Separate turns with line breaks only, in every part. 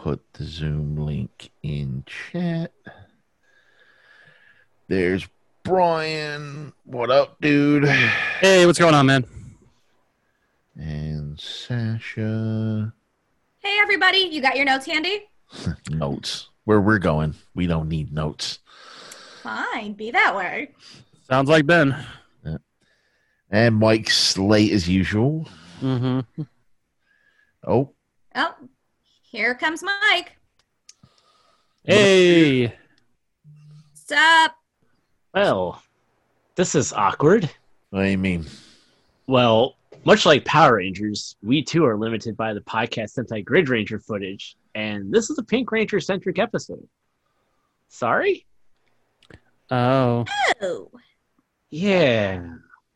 put the Zoom link in chat. There's Brian. What up, dude?
Hey, what's going on, man?
And Sasha.
Hey, everybody. You got your notes handy?
Notes. Where we're going, we don't need notes.
Fine. Be that way.
Sounds like Ben.
Yeah. And Mike's late as usual.
Mm-hmm.
Oh,
Here comes Mike.
Hey.
What's up?
Well, this is awkward.
what do you mean?
Well, much like Power Rangers, we too are limited by the podcast Sentai Grid Ranger footage, and this is a Pink Ranger-centric episode. Sorry?
Oh.
Oh.
Yeah.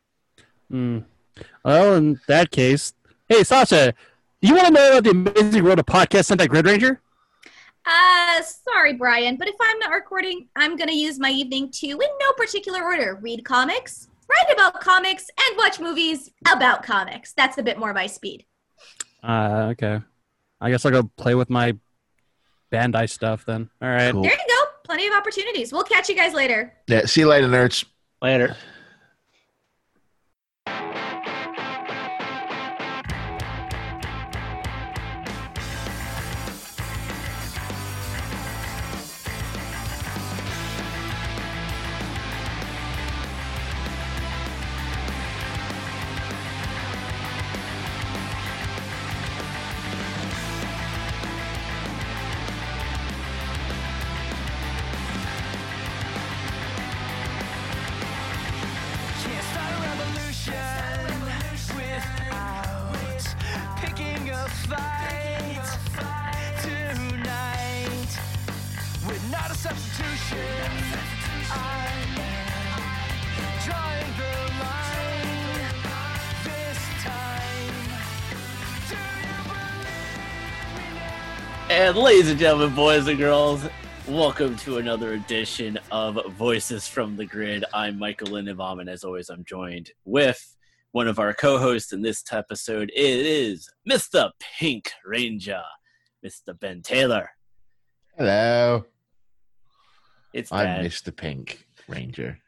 Well, in that case, hey, Sasha, you want to know about the amazing world of podcast Sentai Grid Ranger?
Sorry, Brian, but if I'm not recording, I'm going to use my evening to, in no particular order, read comics, write about comics, and watch movies about comics. That's a bit more my speed.
Okay. I guess I'll go play with my Bandai stuff then. All right.
Cool.
There you go. Plenty of opportunities. We'll catch you guys later.
Yeah, see you later, nerds.
Later.
Can't start a revolution without picking a fight tonight. We're not a substitution. I'm drawing the line this time. Do you believe me now?
And ladies and gentlemen, boys and girls, welcome to another edition of Voices from the Grid. I'm Michael Lindenbaum, and as always, I'm joined with one of our co-hosts in this episode. It is Mr. Pink Ranger, Mr. Ben Taylor.
Hello.
It's
I'm
bad.
Mr. Pink Ranger.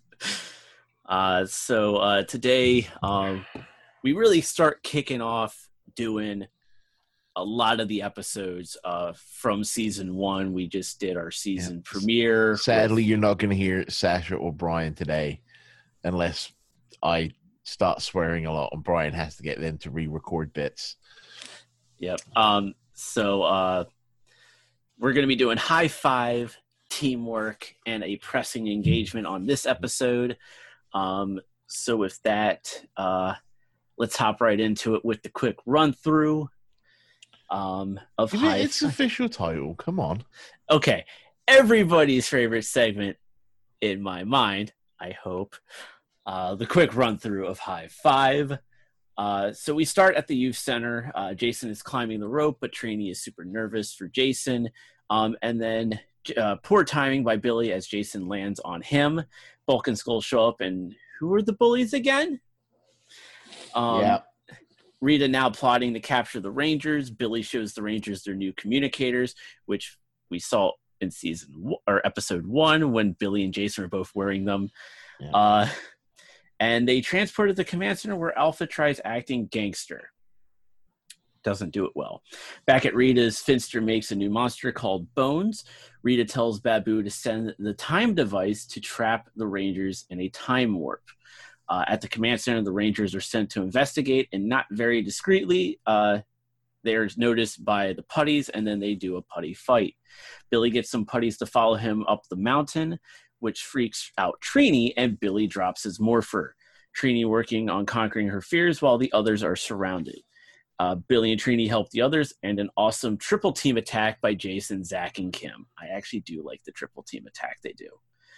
So today, we really start kicking off doing a lot of the episodes from season one. We just did our season premiere.
Sadly, you're not going to hear Sasha or Brian today unless I start swearing a lot and Brian has to get them to re-record bits.
Yep. So we're going to be doing high five, teamwork, and a pressing engagement on this episode. So with that, let's hop right into it with the quick run through of
Give it
high
its
five.
official title. Come on.
Okay, everybody's favorite segment in my mind, I hope. The quick run through of high five. So we start at the youth center. Jason is climbing the rope, but Trini is super nervous for Jason. And then poor timing by Billy as Jason lands on him. Bulk and Skull show up, and who are the bullies again?
Yeah.
Rita now plotting to capture the Rangers. Billy shows the Rangers their new communicators, which we saw in episode 1 when Billy and Jason were both wearing them.
Yeah.
And they transported the command center where Alpha tries acting gangster. Doesn't do it well. Back at Rita's, Finster makes a new monster called Bones. Rita tells Babu to send the time device to trap the Rangers in a time warp. At the command center, the Rangers are sent to investigate, and not very discreetly, they're noticed by the putties, and then they do a putty fight. Billy gets some putties to follow him up the mountain, which freaks out Trini, and Billy drops his morpher. Trini working on conquering her fears while the others are surrounded. Billy and Trini help the others, and an awesome triple team attack by Jason, Zach, and Kim. I actually do like the triple team attack they do.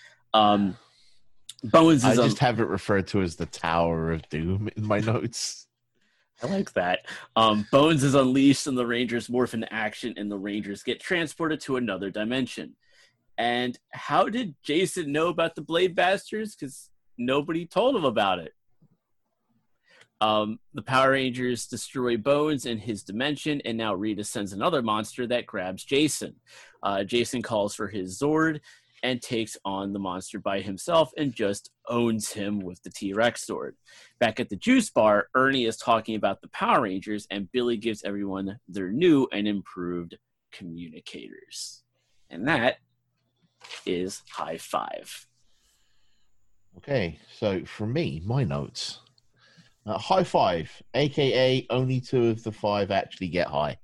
Bones
I
is
just have it referred to as the Tower of Doom in my notes.
I like that. Bones is unleashed and the Rangers morph into action, and the Rangers get transported to another dimension. And how did Jason know about the Blade Bastards? Because nobody told him about it. The Power Rangers destroy Bones in his dimension, and now Rita sends another monster that grabs Jason. Jason calls for his Zord and takes on the monster by himself and just owns him with the T-Rex Zord. Back at the juice bar, Ernie is talking about the Power Rangers, and Billy gives everyone their new and improved communicators. And that is High Five.
Okay, so for me, my notes. High Five, aka only 2 of the 5 actually get high.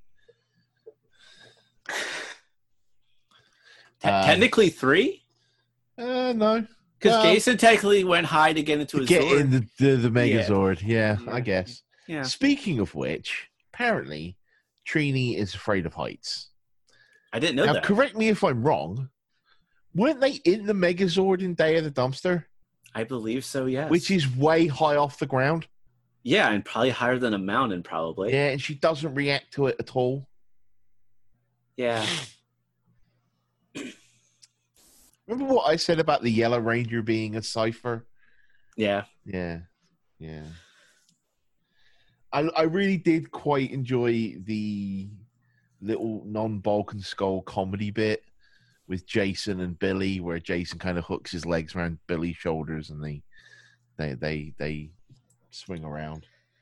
Technically 3?
No.
Because
Well,
Jason technically went high to get into his
get
Zord.
in the Megazord. Yeah, I guess.
Yeah.
Speaking of which, apparently, Trini is afraid of heights.
I didn't know
Now,
that.
correct me if I'm wrong. Weren't they in the Megazord in Day of the Dumpster?
I believe so, yes.
Which is way high off the ground.
Yeah, and probably higher than a mountain, probably.
Yeah, and she doesn't react to it at all.
Yeah.
Remember what I said about the Yellow Ranger being a cipher?
Yeah.
Yeah. I really did quite enjoy the little non-Balkan Skull comedy bit with Jason and Billy, where Jason kind of hooks his legs around Billy's shoulders and they swing around.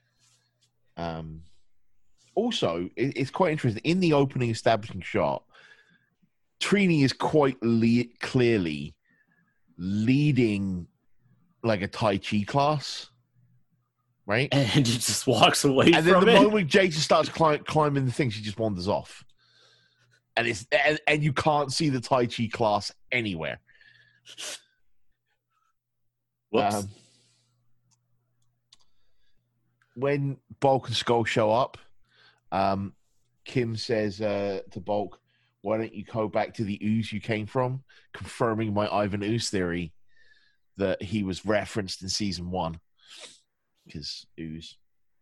Also, it's quite interesting. In the opening establishing shot, Trini is quite clearly leading like a Tai Chi class, right?
And he just walks away
And then
from
the
it.
moment Jason starts climbing the thing, she just wanders off. And you can't see the Tai Chi class anywhere.
Whoops.
When Bulk and Skull show up, Kim says to Bulk, "Why don't you go back to the ooze you came from?" Confirming my Ivan Ooze theory that he was referenced in season 1 because ooze.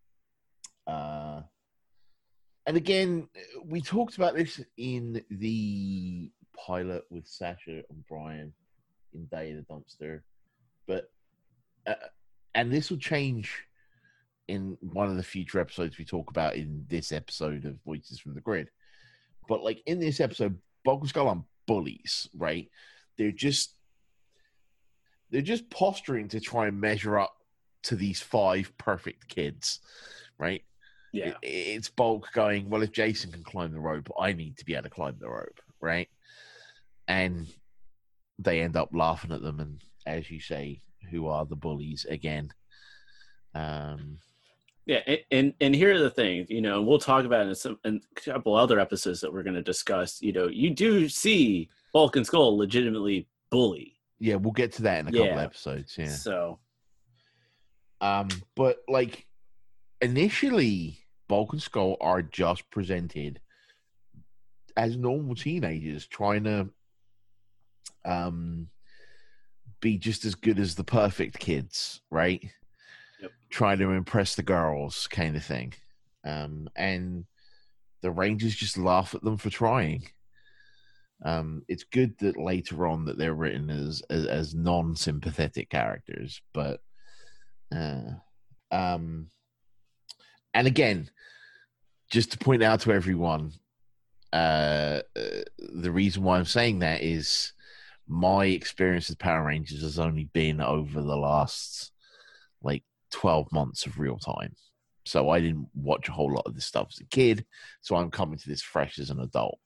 And again, we talked about this in the pilot with Sasha and Brian in Day of the Dumpster, but and this will change in one of the future episodes we talk about in this episode of Voices from the Grid. But like in this episode, Bulk and Skull are bullies, right? They're just posturing to try and measure up to these 5 perfect kids, right?
Yeah.
It's Bulk going, well, if Jason can climb the rope, I need to be able to climb the rope, right? And they end up laughing at them, and as you say, who are the bullies again?
Yeah, and here are the things, we'll talk about in a couple other episodes that we're going to discuss. You do see Bulk and Skull legitimately bully.
Yeah, we'll get to that in a couple episodes. Yeah.
So,
but like initially, Bulk and Skull are just presented as normal teenagers trying to be just as good as the perfect kids, right?
Yep.
Trying to impress the girls, kind of thing. And the Rangers just laugh at them for trying. It's good that later on that they're written as non-sympathetic characters, but and again, just to point out to everyone, the reason why I'm saying that is my experience with Power Rangers has only been over the last 12 months of real time. So I didn't watch a whole lot of this stuff as a kid. So I'm coming to this fresh as an adult.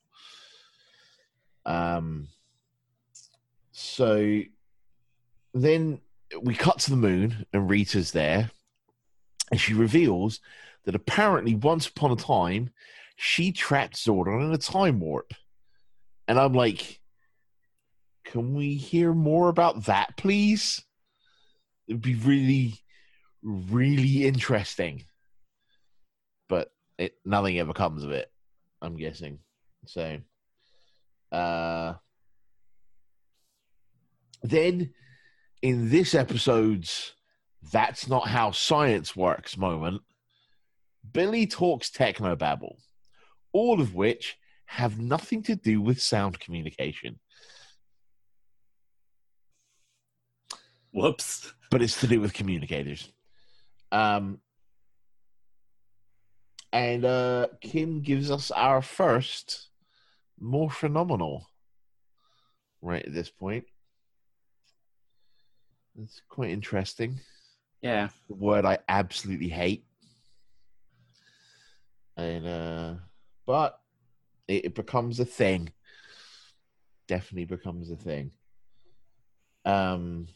So then we cut to the moon and Rita's there. And she reveals that apparently once upon a time, she trapped Zordon in a time warp. And I'm like, can we hear more about that, please? It'd be really, really interesting. But nothing ever comes of it, I'm guessing. So, then in this episode's "That's Not How Science Works" moment, Billy talks technobabble, all of which have nothing to do with sound communication.
whoops.
But it's to do with communicators. And Kim gives us our first more phenomenal right at this point. It's quite interesting.
Yeah.
The word I absolutely hate. And but it becomes a thing. Definitely becomes a thing. And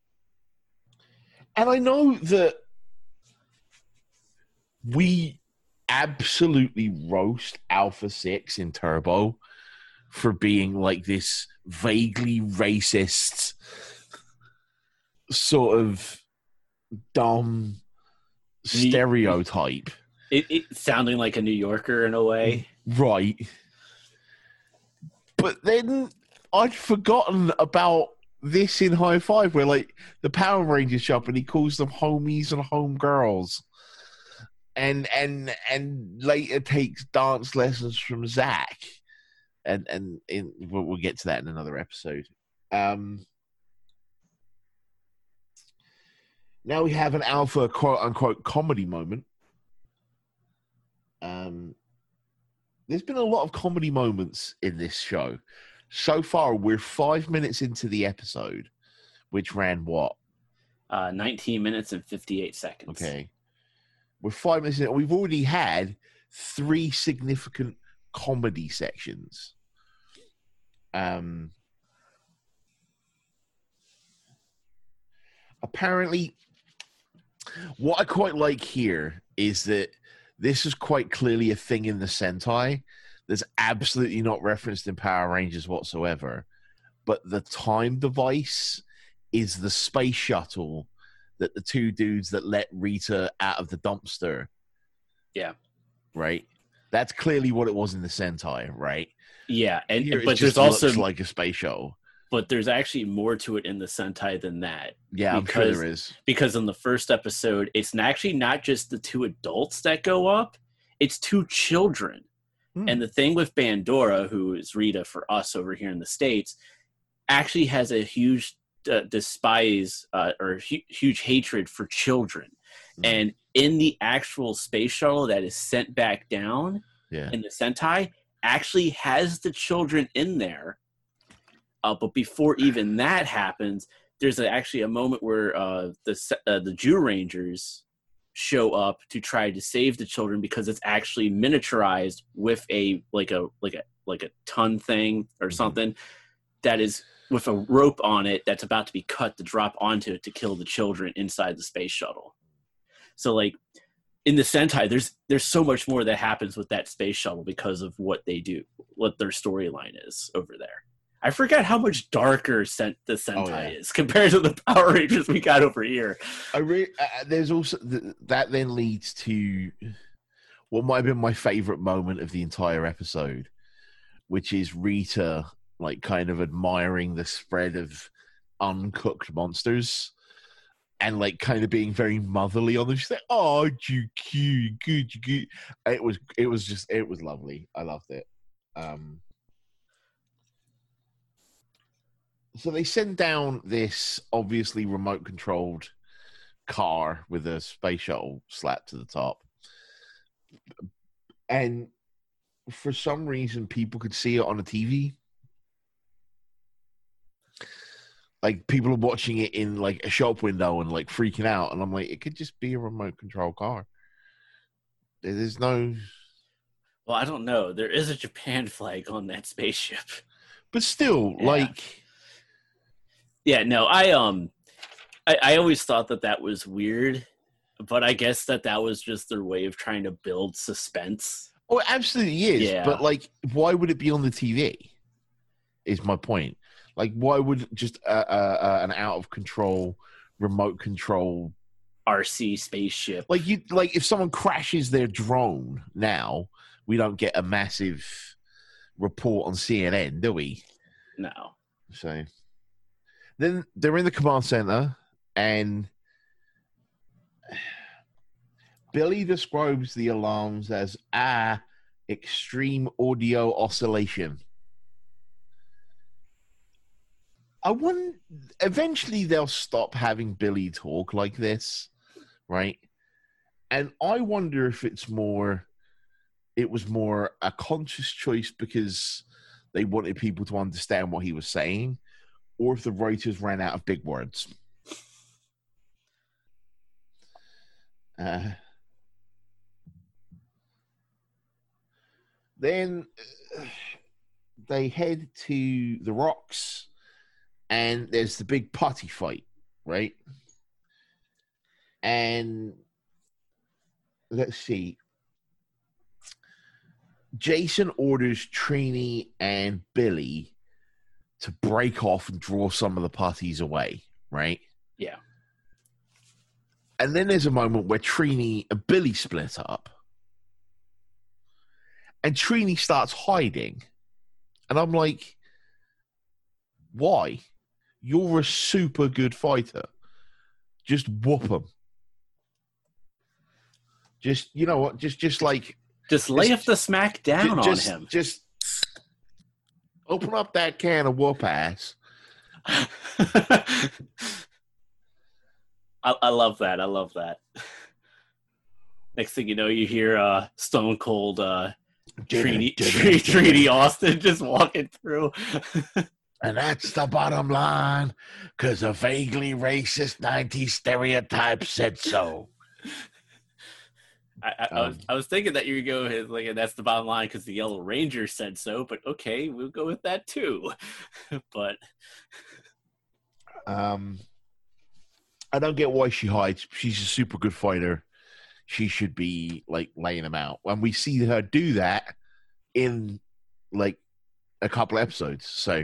I know that we absolutely roast Alpha 6 in Turbo for being like this vaguely racist sort of dumb stereotype.
It sounding like a New Yorker in a way.
Right. But then I'd forgotten about this in High Five, where like the Power Rangers shop and he calls them homies and homegirls. And later takes dance lessons from Zach. And we'll get to that in another episode. Now we have an Alpha quote-unquote comedy moment. There's been a lot of comedy moments in this show. So far, we're 5 minutes into the episode, which ran what?
19 minutes and 58 seconds.
Okay. We're 5 minutes in. We've already had 3 significant comedy sections. Apparently, what I quite like here is that this is quite clearly a thing in the Sentai that's absolutely not referenced in Power Rangers whatsoever. But the time device is the space shuttle that the two dudes that let Rita out of the dumpster.
Yeah.
Right? That's clearly what it was in the Sentai, right?
Yeah, and
Here it
but
just
there's also
looks like a space shuttle.
but there's actually more to it in the Sentai than that.
Yeah, I'm sure there is.
Because in the first episode, it's actually not just the 2 adults that go up, it's 2 children. And the thing with Bandora, who is Rita for us over here in the States, actually has a huge despise or huge hatred for children. And in the actual space shuttle that is sent back down in the Sentai, actually has the children in there. But before even that happens, there's actually a moment where the Jew Rangers show up to try to save the children because it's actually miniaturized with a ton thing or something that is with a rope on it that's about to be cut to drop onto it to kill the children inside the space shuttle. So like in the Sentai, there's so much more that happens with that space shuttle because of what they do, what their storyline is over there. I forgot how much darker the Sentai is compared to the Power Rangers we got over here.
There's also that then leads to what might have been my favorite moment of the entire episode, which is Rita like kind of admiring the spread of uncooked monsters and like kind of being very motherly on them. She's like, "Oh, you cute, good, you cute." It was lovely. I loved it. So they send down this obviously remote-controlled car with a space shuttle slapped to the top. And for some reason, people could see it on a TV. Like, people are watching it in, like, a shop window and, like, freaking out. And I'm like, it could just be a remote-controlled car. There's no...
Well, I don't know. There is a Japan flag on that spaceship.
But still, like...
Yeah, no, I always thought that was weird, but I guess that was just their way of trying to build suspense.
Oh, it absolutely is.
Yeah.
But, like, why would it be on the TV? Is my point. Like, why would just an out-of-control, remote control...
RC spaceship.
Like, if someone crashes their drone now, we don't get a massive report on CNN, do we?
No.
So... Then they're in the command center, and Billy describes the alarms as extreme audio oscillation. Eventually they'll stop having Billy talk like this, right? And I wonder if it's more it was more a conscious choice because they wanted people to understand what he was saying, or if the writers ran out of big words. Then they head to the rocks, and there's the big putty fight, right? And let's see. Jason orders Trini and Billy to break off and draw some of the putties away, right?
Yeah.
And then there's a moment where Trini and Billy split up. And Trini starts hiding. And I'm like, why? You're a super good fighter. Just whoop him. Just, you know what? Just like...
Just lay the smack down on him.
Just open up that can of whoop ass.
I love that. I love that. Next thing you know, you hear Stone Cold Trini Austin just walking through.
And that's the bottom line, because a vaguely racist 90s stereotype said so.
I was thinking that you would go like, and that's the bottom line because the Yellow Ranger said so, but okay, we'll go with that too. But
I don't get why she hides. She's a super good fighter. She should be like laying him out. And we see her do that in like a couple episodes. So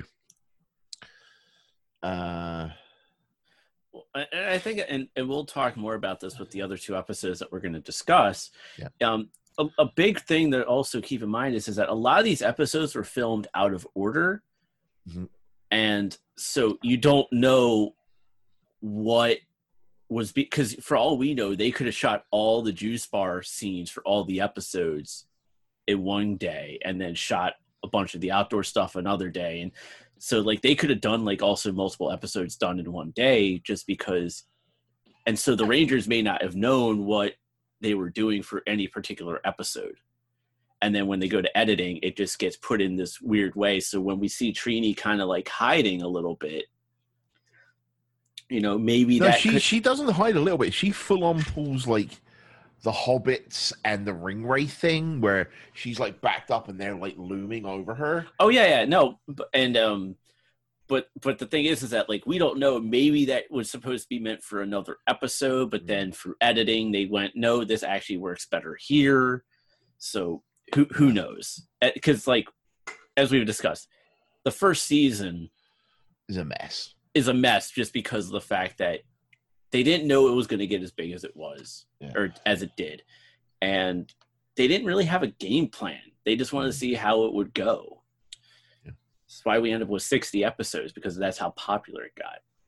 and I think, and we'll talk more about this with the other two episodes that we're going to discuss.
Yeah.
A big thing that also keep in mind is that a lot of these episodes were filmed out of order.
Mm-hmm.
And so you don't know what was, because for all we know, they could have shot all the juice bar scenes for all the episodes in one day and then shot a bunch of the outdoor stuff another day. And so like they could have done like also multiple episodes done in one day just because. And so the Rangers may not have known what they were doing for any particular episode. And then when they go to editing, it just gets put in this weird way. So when we see Trini kind of like hiding a little bit, you know, maybe
no,
that
she doesn't hide a little bit. She full on pulls like the Hobbits and the Ringwraith thing where she's like backed up and they're like looming over her.
Oh yeah, no, and but the thing is that like we don't know. Maybe that was supposed to be meant for another episode, but then through editing they went, no, this actually works better here. So who knows? Because like as we've discussed, the first season
Is a mess.
Is a mess just because of the fact that they didn't know it was going to get as big as it was, or as it did. And they didn't really have a game plan. They just wanted to see how it would go.
Yeah.
That's why we ended up with 60 episodes, because that's how popular it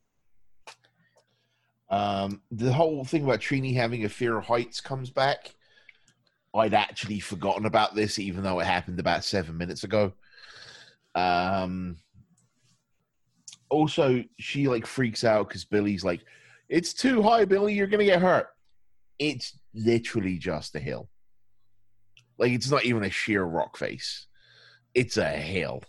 got.
The whole thing about Trini having a fear of heights comes back. I'd actually forgotten about this, even though it happened about 7 minutes ago. Also, she like freaks out because Billy's like, "It's too high, Billy. You're gonna get hurt." It's literally just a hill. Like it's not even a sheer rock face. It's a hill.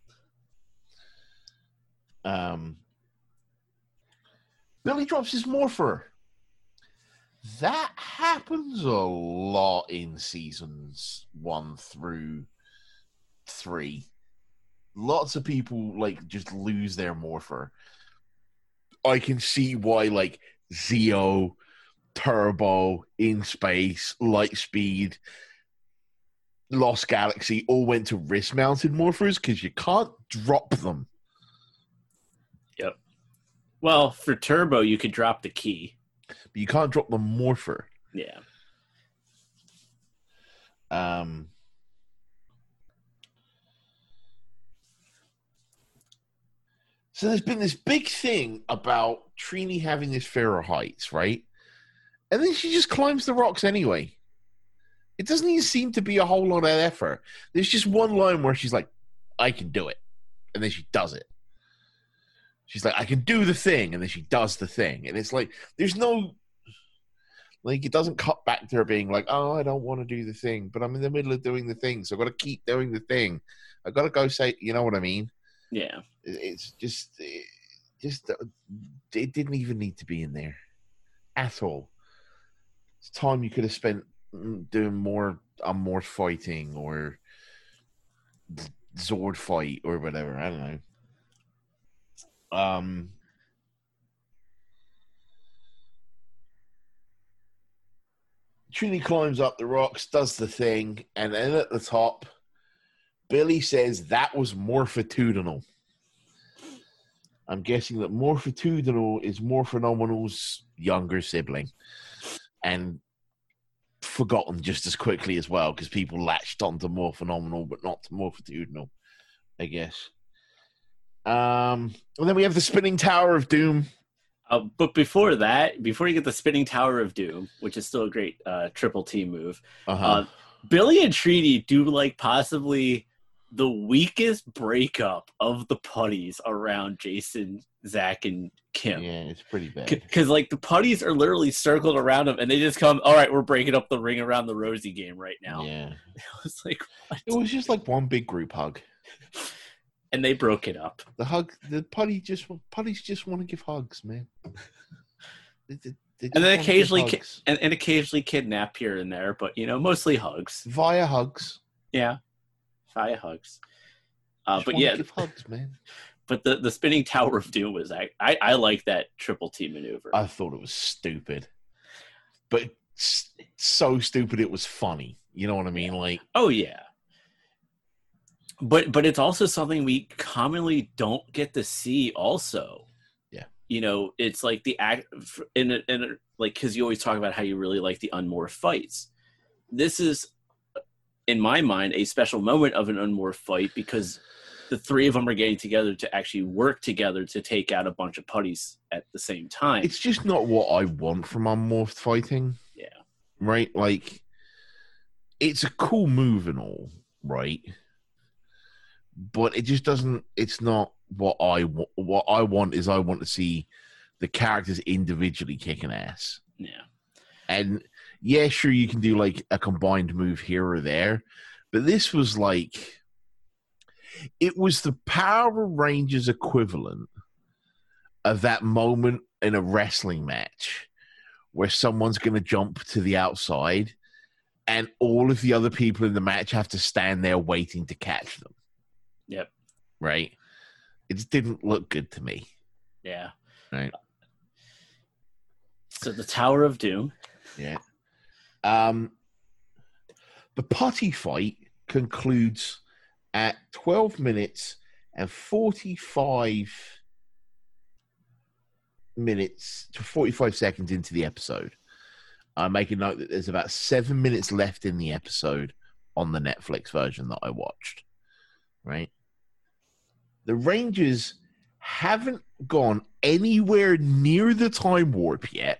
Billy drops his morpher. That happens a lot in seasons 1 through 3. Lots of people like just lose their morpher. I can see why like Zeo, Turbo, In Space, Lightspeed, Lost Galaxy all went to wrist-mounted morphers because you can't drop them.
Yep. Well, for Turbo, you could drop the key.
But you can't drop the morpher.
Yeah.
So there's been this big thing about Trini having this fear of heights, right? And then she just climbs the rocks anyway. It doesn't even seem to be a whole lot of effort. There's just one line where she's like, "I can do it." And then she does it. She's like, "I can do the thing." And then she does the thing. And it's like, there's no... Like, it doesn't cut back to her being like, oh, I don't want to do the thing, but I'm in the middle of doing the thing, so I've got to keep doing the thing. I've got to go say, you know what I mean?
Yeah.
It's just it didn't even need to be in there at all. It's time you could have spent doing more Morph fighting or Zord fight or whatever. I don't know. Trini climbs up the rocks, does the thing, and then at the top, Billy says that was morphitudinal. I'm guessing that morphitudinal is Morphinominal's younger sibling, and forgotten just as quickly as well because people latched onto Morphinominal but not to morphitudinal, I guess. And then we have the Spinning Tower of Doom.
But before that, before you get the Spinning Tower of Doom, which is still a great triple team move, Billy and Trini do like possibly the weakest breakup of the putties around Jason, Zach, and Kim.
Yeah, it's pretty bad.
Because like the putties are literally circled around them, and they just come. All right, we're breaking up the ring around the Rosie game right now.
Yeah,
It was like what?
it was just like one big group hug.
And they broke it up.
The putties just want to give hugs, man. They just
And then
wanna give
occasionally,
hugs.
and occasionally kidnap here and there, but mostly hugs.
Via hugs.
Yeah, via hugs.
Just
But
wanna
yeah,
give hugs, man.
but the Spinning Tower of Doom was I like that triple T maneuver.
I thought it was stupid, but so stupid it was funny. You know what I mean? Like,
Oh yeah. But it's also something we commonly don't get to see also.
Yeah.
It's like the act like because you always talk about how you really like the unmorphed fights. This is, in my mind, a special moment of an unmorphed fight because the three of them are getting together to actually work together to take out a bunch of putties at the same time.
it's just not what I want from unmorphed fighting.
Yeah.
Right? Like, it's a cool move and all, right? But it just doesn't. It's not what I want. What I want is I want to see the characters individually kicking ass.
Yeah.
And yeah, sure, you can do like a combined move here or there, but this was like, it was the Power Rangers equivalent of that moment in a wrestling match where someone's going to jump to the outside and all of the other people in the match have to stand there waiting to catch them.
Yep.
Right? It just didn't look good to me.
Yeah.
Right.
So the Tower of Doom.
Yeah. The putty fight concludes at 12 minutes and 45 minutes to 45 seconds into the episode. I make a note that there's about 7 minutes left in the episode on the Netflix version that I watched. Right? The Rangers haven't gone anywhere near the time warp yet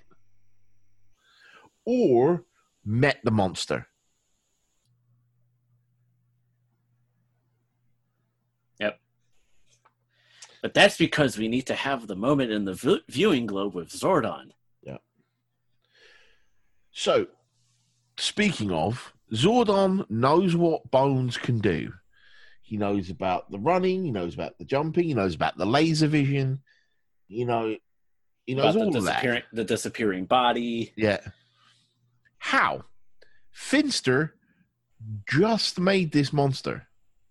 or met the monster.
Yep. But that's because we need to have the moment in the viewing globe with Zordon.
Yeah. So, speaking of, Zordon knows what Bones can do. He knows about the running. He knows about the jumping. He knows about the laser vision. He knows
About
all of that.
the disappearing body.
Yeah. How? Finster just made this monster.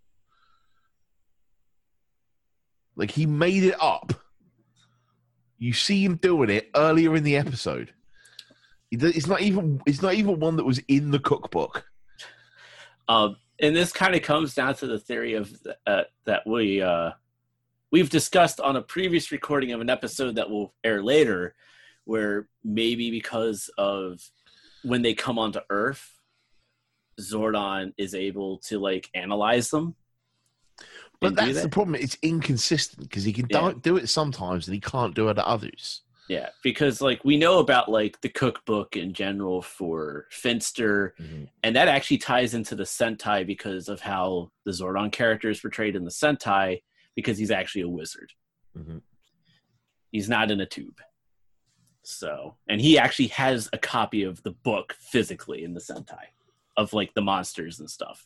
Like, he made it up. You see him doing it earlier in the episode. It's not even one that was in the cookbook.
And this kind of comes down to the theory of that we've discussed on a previous recording of an episode that will air later, where maybe because of when they come onto Earth, Zordon is able to like analyze them.
But that's the problem. It's inconsistent because he can do it sometimes and he can't do it at others.
Yeah, because like we know about like the cookbook in general for Finster, and that actually ties into the Sentai because of how the Zordon character is portrayed in the Sentai, because he's actually a wizard.
Mm-hmm.
He's not in a tube. So, and he actually has a copy of the book physically in the Sentai of like the monsters and stuff.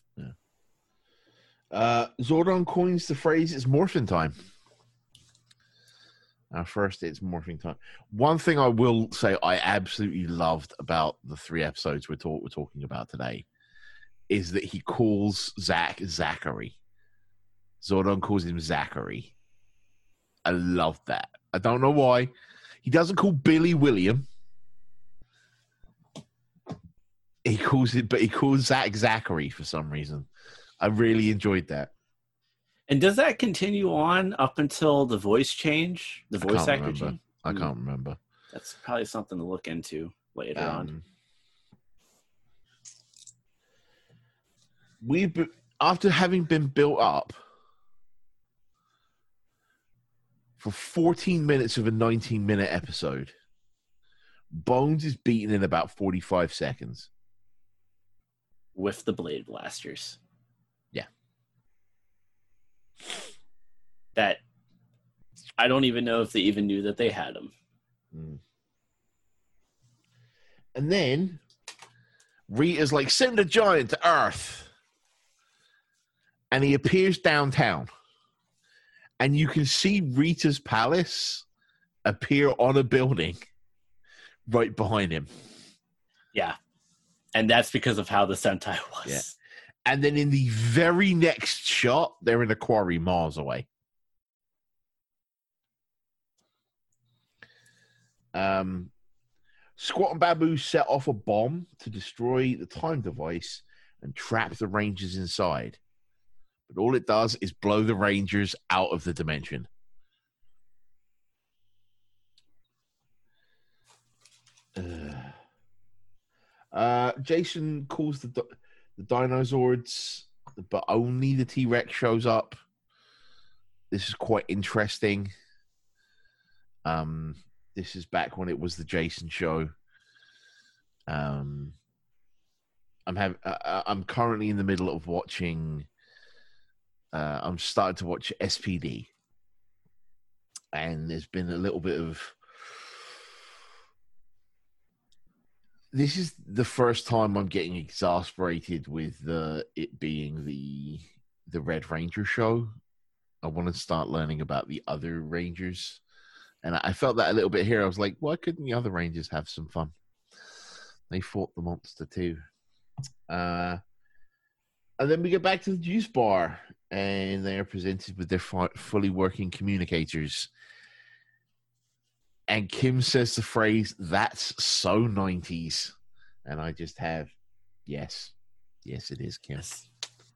Zordon coins the phrase, "It's morphin' time." First, it's morphing time. One thing I will say I absolutely loved about the 3 episodes we're talking about today is that he calls Zack Zachary. Zordon calls him Zachary. I love that. I don't know why. He doesn't call Billy William. He calls Zack Zachary for some reason. I really enjoyed that.
And does that continue on up until the voice change? The voice actor change?
I can't remember.
That's probably something to look into later on.
After having been built up for 14 minutes of a 19-minute episode, Bones is beaten in about 45 seconds.
With the Blade Blasters.
Yeah.
That I don't even know if they even knew that they had them.
And then Rita's like, "Send a giant to Earth." And he appears downtown. And you can see Rita's palace appear on a building right behind him.
Yeah. And that's because of how the Sentai was.
Yeah. And then in the very next shot, they're in a quarry miles away. Squat and Babu set off a bomb to destroy the time device and trap the Rangers inside. But all it does is blow the Rangers out of the dimension. Jason calls the Dinozords, but only the T-Rex shows up. This is quite interesting. This is back when it was the Jason show. I'm currently in the middle of watching. I'm starting to watch SPD, and there's been a little bit of. This is the first time I'm getting exasperated with it being the Red Ranger show. I want to start learning about the other Rangers. And I felt that a little bit here. I was like, why couldn't the other Rangers have some fun? They fought the monster too. And then we get back to the juice bar, and they are presented with their fully working communicators. And Kim says the phrase, "That's so 90s." And I just have, yes. Yes, it is, Kim.
Yes.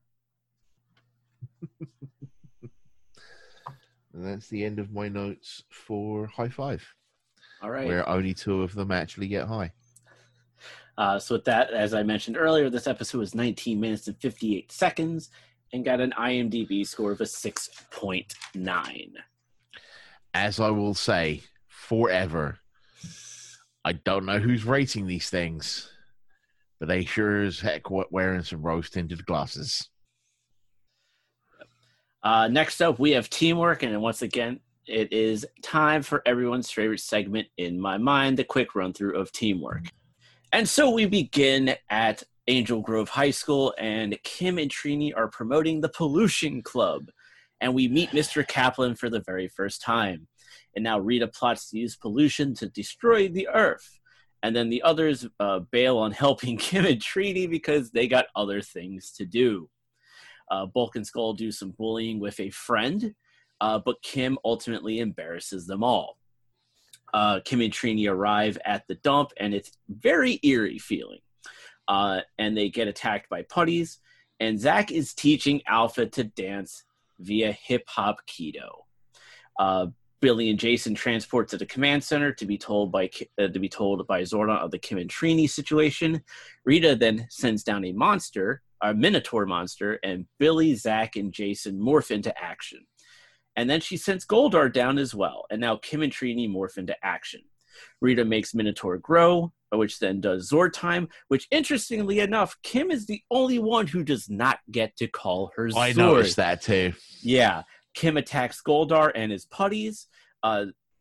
And that's the end of my notes for High Five.
All right.
Where only 2 of them actually get high.
So with that, as I mentioned earlier, this episode was 19 minutes and 58 seconds and got an IMDb score of a 6.9.
As I will say forever, I don't know who's rating these things, but they sure as heck wearing some rose-tinted glasses.
Next up, we have Teamwork, and once again, it is time for everyone's favorite segment in my mind, the quick run-through of Teamwork. And so we begin at Angel Grove High School, and Kim and Trini are promoting the Pollution Club, and we meet Mr. Kaplan for the very first time. And now Rita plots to use pollution to destroy the Earth. And then the others bail on helping Kim and Trini because they got other things to do. Bulk and Skull do some bullying with a friend, but Kim ultimately embarrasses them all. Kim and Trini arrive at the dump, and it's very eerie feeling. And they get attacked by putties, and Zack is teaching Alpha to dance via hip-hop keto. Billy and Jason transport to the command center to be told by Zordon of the Kim and Trini situation. Rita then sends down a Minotaur monster, and Billy, Zack, and Jason morph into action. And then she sends Goldar down as well, and now Kim and Trini morph into action. Rita makes Minotaur grow, which then does Zord time, which interestingly enough, Kim is the only one who does not get to call her Zord.
I noticed that too.
Yeah. Kim attacks Goldar and his putties.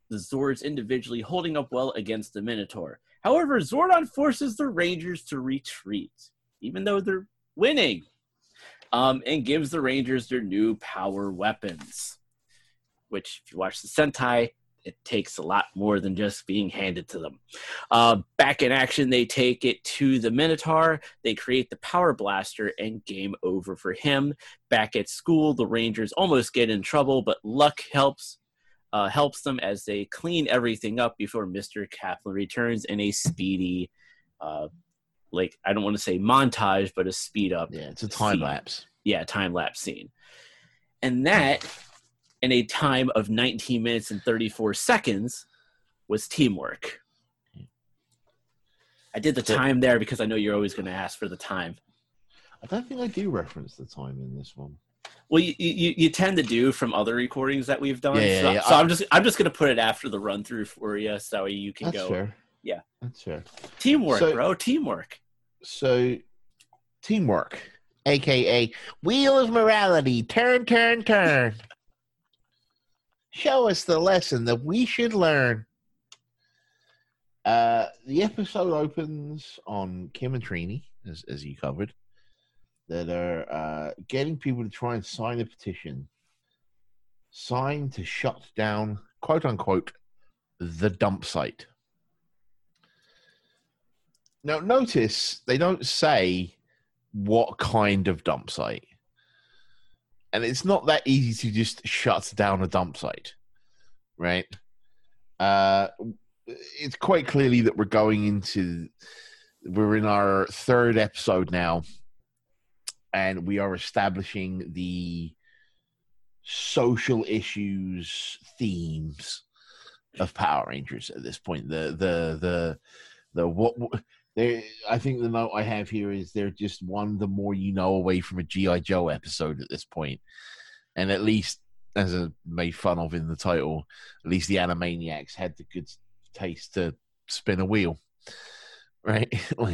the Zords individually holding up well against the Minotaur. However, Zordon forces the Rangers to retreat, even though they're winning, and gives the Rangers their new power weapons, which, if you watch the Sentai, it takes a lot more than just being handed to them. Back in action, they take it to the Minotaur. They create the Power Blaster, and game over for him. Back at school, the Rangers almost get in trouble, but luck helps them as they clean everything up before Mr. Kaplan returns in a speedy, I don't want to say montage, but a speed up.
Yeah, it's a time lapse.
Yeah, time lapse scene. And that, in a time of 19 minutes and 34 seconds, was teamwork. I did the time there because I know you're always going to ask for the time.
I don't think I do reference the time in this one.
Well, you tend to do from other recordings that we've done.
Yeah.
So I'm just going to put it after the run through for you, so you can
That's
go.
fair.
Yeah,
that's fair.
Teamwork, bro. Teamwork.
So, teamwork, aka wheel of morality. Turn, turn, turn. Show us the lesson that we should learn. The episode opens on Kim and Trini, as you covered, that are getting people to try and sign a petition, signed to shut down, quote unquote, the dump site. Now, notice they don't say what kind of dump site. And it's not that easy to just shut down a dump site, right? It's quite clearly that we're in our third episode now, and we are establishing the social issues themes of Power Rangers at this point. I think the note I have here is they're just one the more you know away from a G.I. Joe episode at this point. And at least, as I made fun of in the title, at least the Animaniacs had the good taste to spin a wheel. Right?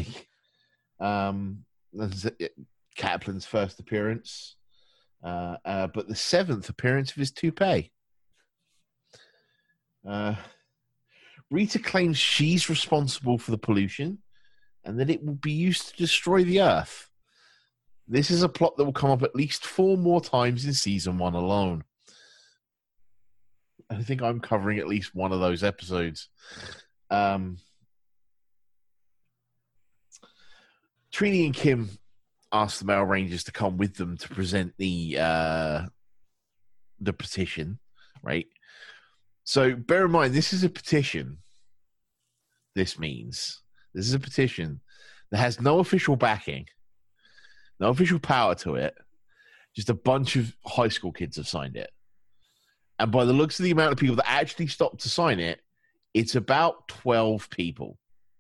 That's Kaplan's first appearance. But the seventh appearance of his toupee. Rita claims she's responsible for the pollution and that it will be used to destroy the Earth. This is a plot that will come up at least 4 more times in season 1 alone. I think I'm covering at least one of those episodes. Trini and Kim asked the male Rangers to come with them to present the petition, right? So bear in mind, this is a petition. This is a petition that has no official backing, no official power to it. Just a bunch of high school kids have signed it. And by the looks of the amount of people that actually stopped to sign it, it's about 12 people.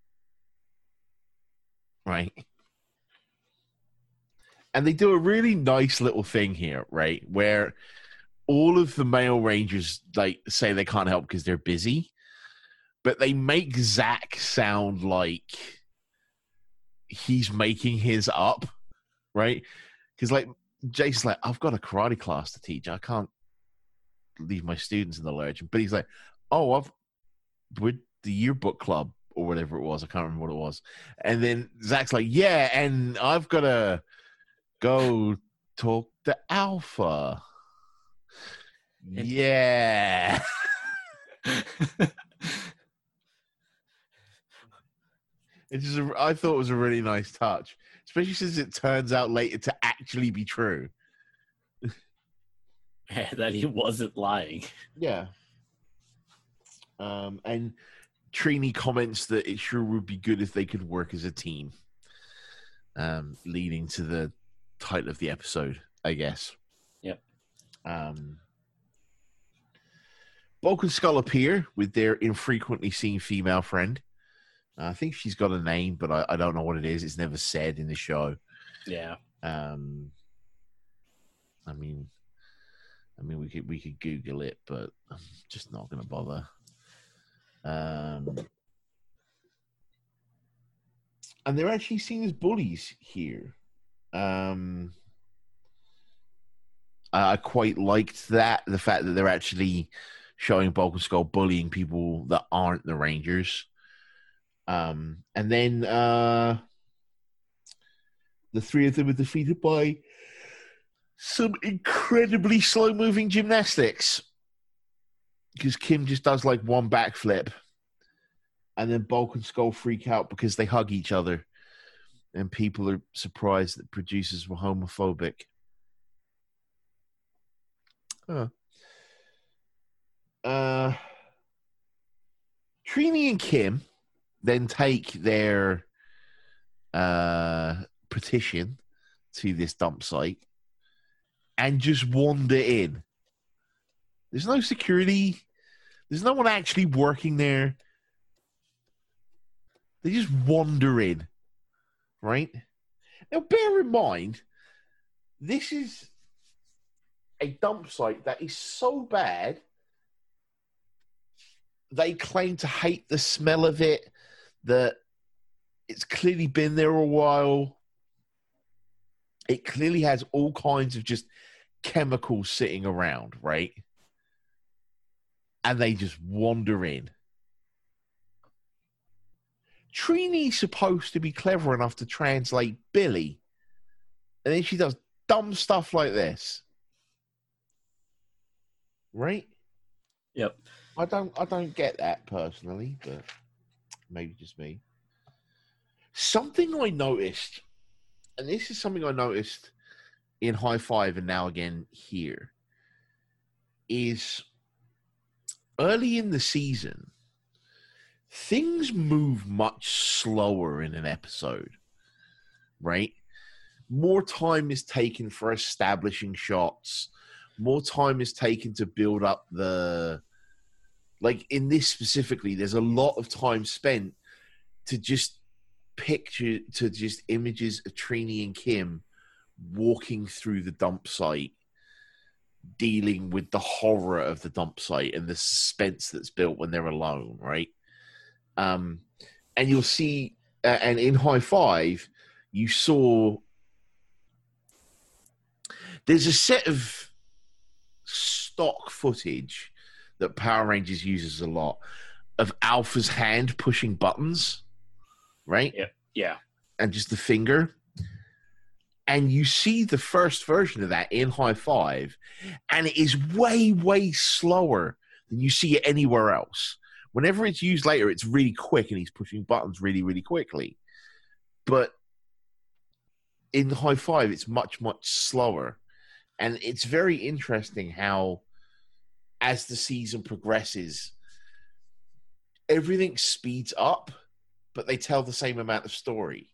Right? And they do a really nice little thing here, right? Where all of the male Rangers say they can't help because they're busy, but they make Zach sound like he's making his up, right? Because Jason's like, I've got a karate class to teach. I can't leave my students in the lurch. But he's like, we're the yearbook club or whatever it was. I can't remember what it was. And then Zach's like, yeah, and I've got to go talk to Alpha. Yeah. I thought it was a really nice touch, especially since it turns out later to actually be true.
That he wasn't lying.
Yeah. And Trini comments that it sure would be good if they could work as a team, leading to the title of the episode, I guess.
Yep.
Bulk and Skull appear with their infrequently seen female friend. I think she's got a name, but I don't know what it is. It's never said in the show.
Yeah.
I mean, we could Google it, but I'm just not going to bother. And they're actually seen as bullies here. I quite liked that, the fact that they're actually showing Bulk and Skull bullying people that aren't the Rangers. And then the three of them are defeated by some incredibly slow-moving gymnastics. Because Kim just does like one backflip. And then Bulk and Skull freak out because they hug each other. And people are surprised that producers were homophobic. Huh. Trini and Kim then take their petition to this dump site and just wander in. There's no security. There's no one actually working there. They just wander in, right? Now, bear in mind, this is a dump site that is so bad, they claim to hate the smell of it, that it's clearly been there a while. It clearly has all kinds of just chemicals sitting around, right? And they just wander in. Trini's supposed to be clever enough to translate Billy, and then she does dumb stuff like this. Right?
Yep.
I don't get that personally, but maybe just me. Something I noticed, and this is something I noticed in High Five and now again here, is early in the season, things move much slower in an episode, right? More time is taken for establishing shots. More time is taken to build up the... Like, in this specifically, there's a lot of time spent to just images of Trini and Kim walking through the dump site, dealing with the horror of the dump site and the suspense that's built when they're alone, right? And you'll see, and in High Five, you saw there's a set of stock footage that Power Rangers uses a lot of Alpha's hand pushing buttons, right?
Yeah.
And just the finger. And you see the first version of that in High Five, and it is way, way slower than you see it anywhere else. Whenever it's used later, it's really quick, and he's pushing buttons really, really quickly. But in High Five, it's much, much slower. And it's very interesting how, as the season progresses, everything speeds up, but they tell the same amount of story.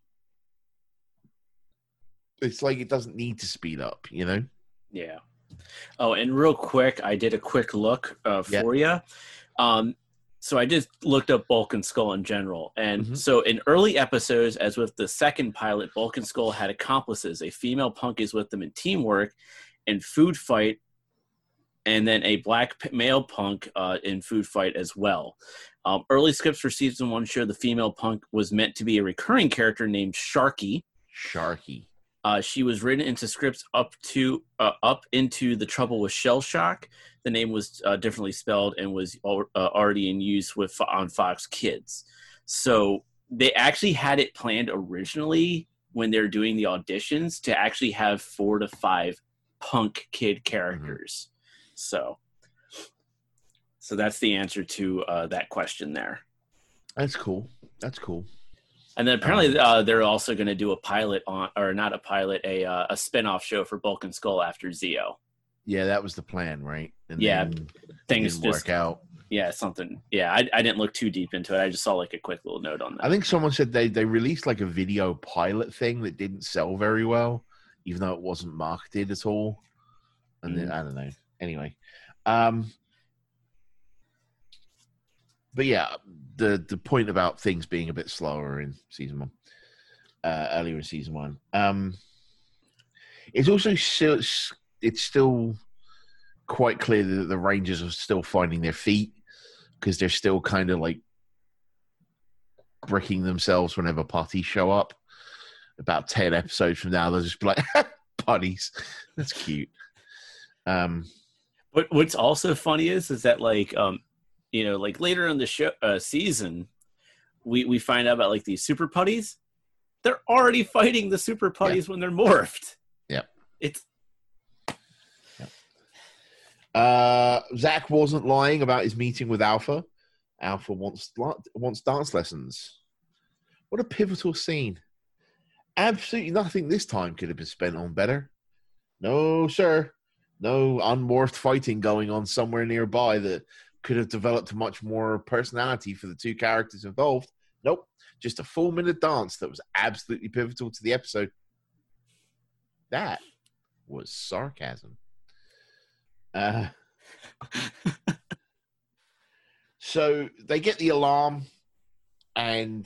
It's like it doesn't need to speed up, you know?
Yeah. Oh, and real quick, I did a quick look for you. So I just looked up Bulk and Skull in general. And so in early episodes, as with the second pilot, Bulk and Skull had accomplices. A female punk is with them in teamwork and food fight, and then a black male punk in food fight as well. Early scripts for season 1 show the female punk was meant to be a recurring character named Sharky. She was written into scripts up into The Trouble with Shell Shock. The name was differently spelled and was already in use on Fox Kids. So they actually had it planned originally when they were doing the auditions to actually have 4 to 5 punk kid characters. So that's the answer to that question there.
That's cool.
And then apparently they're also going to do a pilot a spin-off show for Bulk and Skull after Zeo.
Yeah, that was the plan, right? And
things
didn't work out.
Yeah, something. Yeah, I didn't look too deep into it. I just saw like a quick little note on that.
I think someone said they released like a video pilot thing that didn't sell very well, even though it wasn't marketed at all. And then, I don't know. Anyway. But yeah, the point about things being a bit slower in season 1, earlier in season 1, it's also still quite clear that the Rangers are still finding their feet because they're still kind of like bricking themselves whenever putties show up. About 10 episodes from now, they'll just be like, putties. That's cute.
But what's also funny is that like like later in the show season, we find out about like these super putties. They're already fighting the super putties when they're morphed.
Yep.
It's
Zach wasn't lying about his meeting with Alpha. Alpha wants dance lessons. What a pivotal scene. Absolutely nothing this time could have been spent on better. No, sir. No unmorphed fighting going on somewhere nearby that could have developed much more personality for the two characters involved. Nope. Just a full-minute dance that was absolutely pivotal to the episode. That was sarcasm. So they get the alarm, and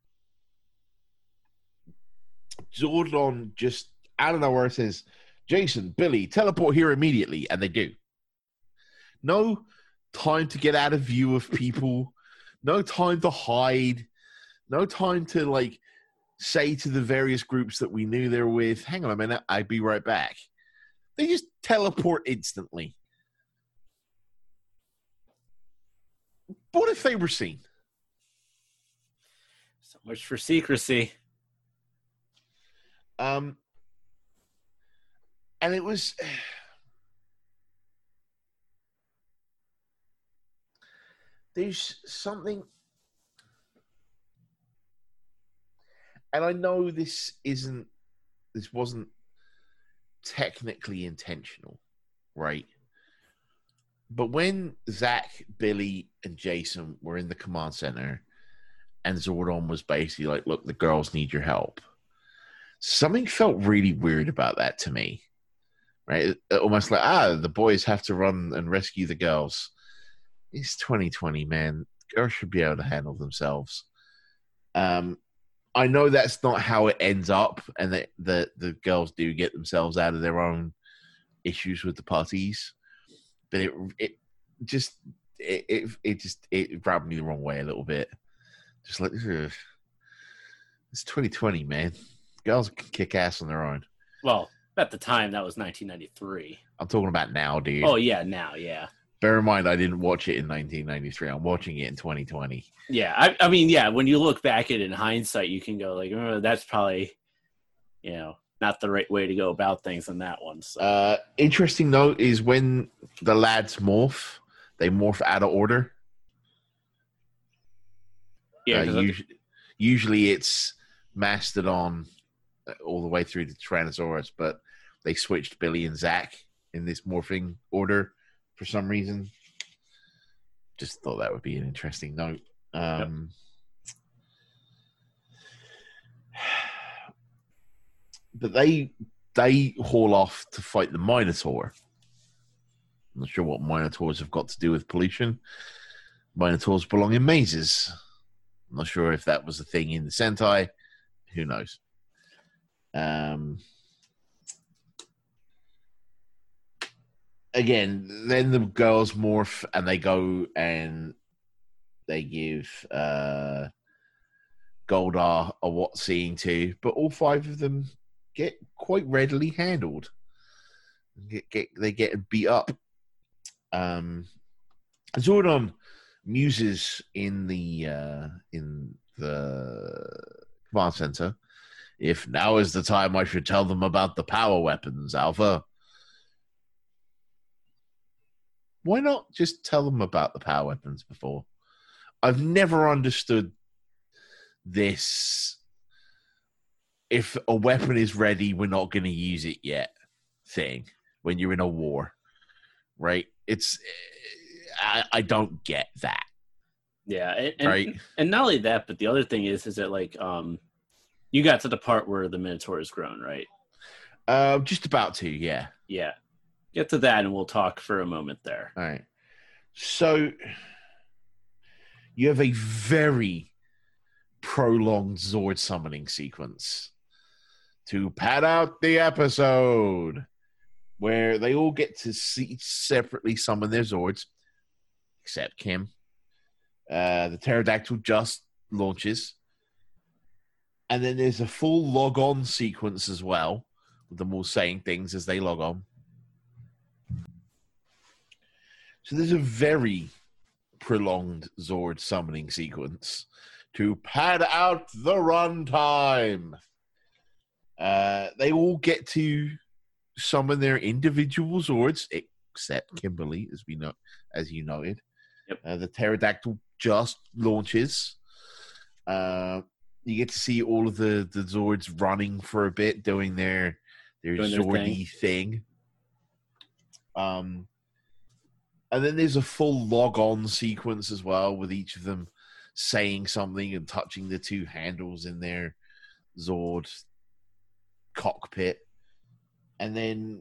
Zordon just out of nowhere says, "Jason, Billy, teleport here immediately," and they do. No time to get out of view of people. No time to hide. No time to like say to the various groups that we knew they were with, "Hang on a minute, I'll be right back." They just teleport instantly. What if they were seen?
so much for secrecy.
And it was there's something, and I know this wasn't technically intentional, right? But when Zach, Billy, and Jason were in the command center, and Zordon was basically like, "Look, the girls need your help," something felt really weird about that to me, right? Almost like, the boys have to run and rescue the girls. It's 2020, man. Girls should be able to handle themselves. I know that's not how it ends up, and that the girls do get themselves out of their own issues with the putties, but it grabbed me the wrong way a little bit. Just like, ugh. It's 2020, man. Girls can kick ass on their own.
Well, at the time, that was 1993.
I'm talking about now, dude.
Oh, yeah, now, yeah.
Bear in mind, I didn't watch it in 1993. I'm watching it in 2020.
Yeah, I mean, yeah, when you look back at it in hindsight, you can go like, that's probably, not the right way to go about things in that one. So.
Interesting note is when the lads morph, they morph out of order.
Yeah,
usually it's Mastodon all the way through to Tyrannosaurus, but they switched Billy and Zach in this morphing order for some reason. Just thought that would be an interesting note.
Yep.
But they haul off to fight the Minotaur. I'm not sure what Minotaurs have got to do with pollution. Minotaurs belong in mazes. I'm not sure if that was a thing in the Sentai. Who knows? Again, then the girls morph and they go and they give Goldar a what seeing to, but all five of them get quite readily handled. They get beat up. Zordon muses in the command center. If now is the time, I should tell them about the power weapons, Alpha. Why not just tell them about the power weapons before? I've never understood this. If a weapon is ready, we're not going to use it yet thing when you're in a war, right? I don't get that.
Yeah,
right.
And not only that, but the other thing is that like you got to the part where the Minotaur is grown, right?
Just about to, yeah.
Yeah. Get to that and we'll talk for a moment there.
All right. So you have a very prolonged Zord summoning sequence to pad out the episode where they all get to separately summon their Zords, except Kim. The pterodactyl just launches. And then there's a full log-on sequence as well, with them all saying things as they log on. So there's a very prolonged Zord summoning sequence to pad out the runtime. They all get to summon their individual Zords, except Kimberly, as you noted.
Yep.
The pterodactyl just launches. You get to see all of the Zords running for a bit, doing their Zordy thing. And then there's a full log-on sequence as well, with each of them saying something and touching the two handles in their Zord cockpit. And then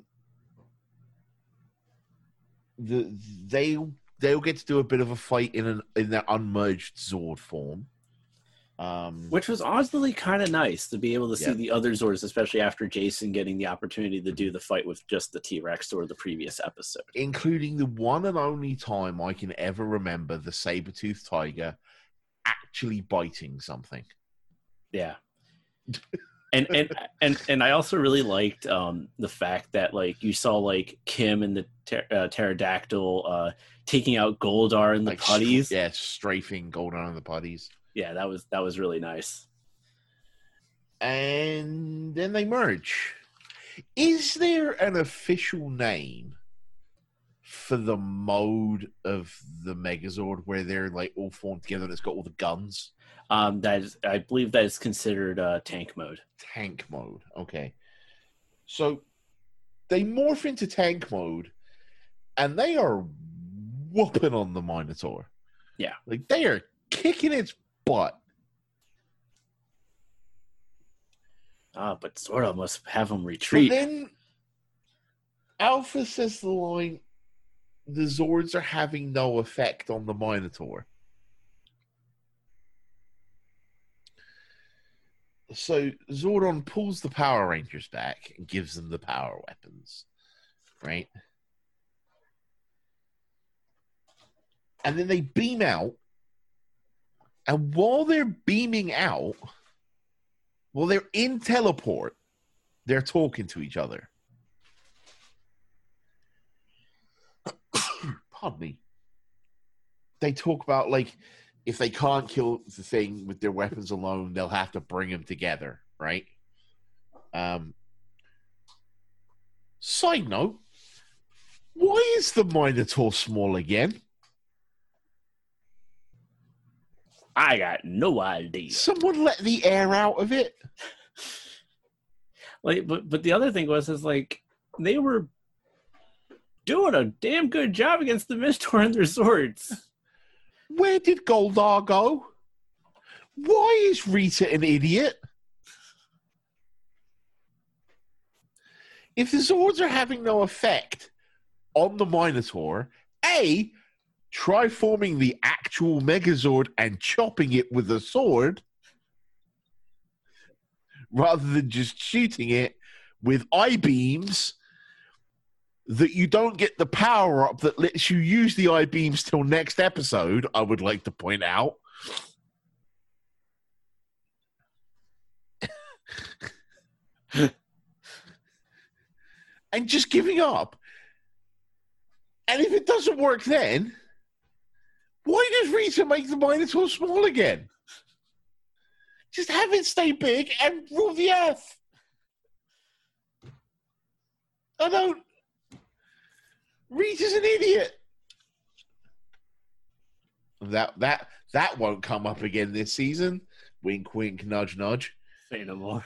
they'll get to do a bit of a fight in their unmerged Zord form.
Which was honestly kind of nice to be able to see
Yeah.
the other Zords, especially after Jason getting the opportunity to do the fight with just the T-Rex or the previous episode.
Including the one and only time I can ever remember the saber-toothed tiger actually biting something.
Yeah. And I also really liked the fact that like you saw like Kim and the pterodactyl taking out Goldar and the
Like,
putties.
strafing Goldar and the putties.
Yeah, that was really nice.
And then they merge. Is there an official name for the mode of the Megazord where they're like all formed together and it's got all the guns?
I believe that is considered tank mode.
Tank mode. Okay. So they morph into tank mode and they are whooping on the Minotaur.
Yeah.
Like they are kicking its butt.
But Zordon must have him
But
retreat.
then Alpha says the line, the Zords are having no effect on the Minotaur. So Zordon pulls the Power Rangers back and gives them the power weapons, right? And then they beam out. And while they're beaming out, while they're in teleport, they're talking to each other. Pardon me. They talk about, like, if they can't kill the thing with their weapons alone, they'll have to bring them together, right? Side note, why is the Minotaur small again?
I got no idea.
Someone let the air out of it.
Like, but the other thing is like they were doing a damn good job against the Minotaur and their swords.
Where did Goldar go? Why is Rita an idiot? If the Zords are having no effect on the Minotaur, A, try forming the actual Megazord and chopping it with a sword rather than just shooting it with I-beams that you don't get the power up that lets you use the I-beams till next episode, I would like to point out. And just giving up. And if it doesn't work then, why does Rita make the Minotaur small again? Just have it stay big and rule the earth. I don't. Rita's an idiot. That won't come up again this season. Wink, wink, nudge, nudge.
Say no more.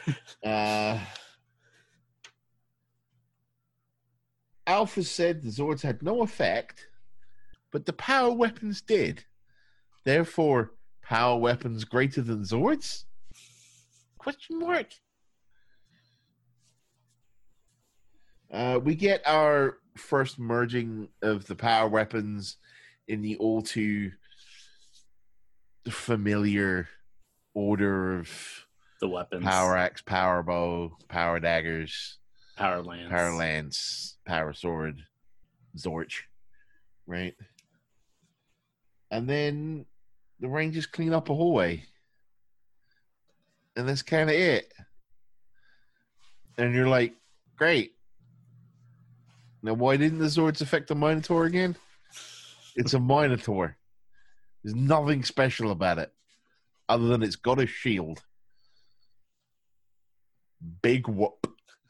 Alpha said the Zords had no effect, but the power weapons did. Therefore, power weapons greater than Zords? Question mark. We get our first merging of the power weapons in the all too familiar order of
The weapons.
Power Axe, Power Bow, Power Daggers,
Power Lance.
Power Lance, Power Sword, Zorch, right? And then the Rangers clean up a hallway. And that's kind of it. And you're like, great. Now, why didn't the Zords affect the Minotaur again? It's a Minotaur. There's nothing special about it, other than it's got a shield. Big whoop.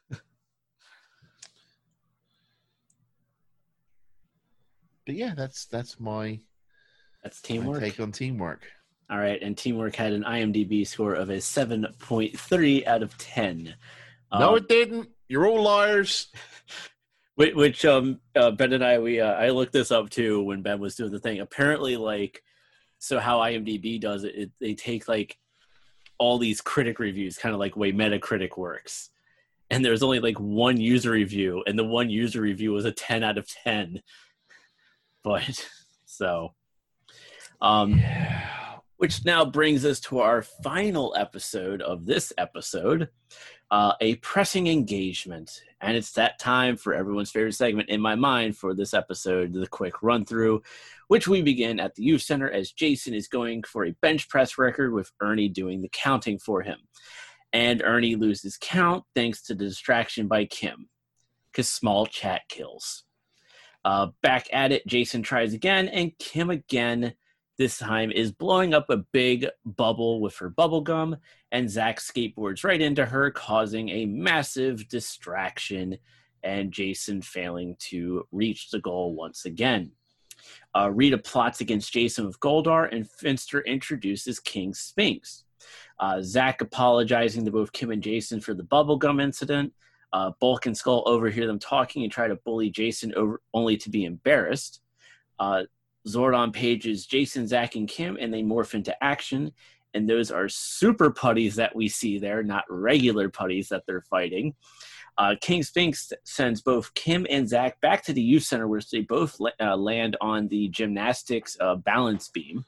But yeah, that's my
teamwork.
take on Teamwork.
All right, and Teamwork had an IMDb score of a 7.3 out of 10.
No, it didn't. You're all liars.
Which Ben and I looked this up too when Ben was doing the thing. Apparently, like, so how IMDb does it, they take like all these critic reviews, kind of like way Metacritic works. And there's only like one user review, and the one user review was a 10 out of 10. But so, which now brings us to our final episode of this episode, a pressing engagement. And it's that time for everyone's favorite segment in my mind for this episode, the quick run through, which we begin at the youth center as Jason is going for a bench press record with Ernie doing the counting for him. And Ernie loses count thanks to the distraction by Kim, because small chat kills. Back at it, Jason tries again, and Kim again, this time, is blowing up a big bubble with her bubble gum, and Zach skateboards right into her, causing a massive distraction, and Jason failing to reach the goal once again. Rita plots against Jason with Goldar, and Finster introduces King Sphinx. Zach apologizing to both Kim and Jason for the bubblegum incident. Bulk and Skull overhear them talking and try to bully Jason only to be embarrassed. Zordon pages Jason, Zach, and Kim, and they morph into action. And those are super putties that we see there, not regular putties that they're fighting. King Sphinx sends both Kim and Zach back to the youth center, where they both land on the gymnastics balance beam.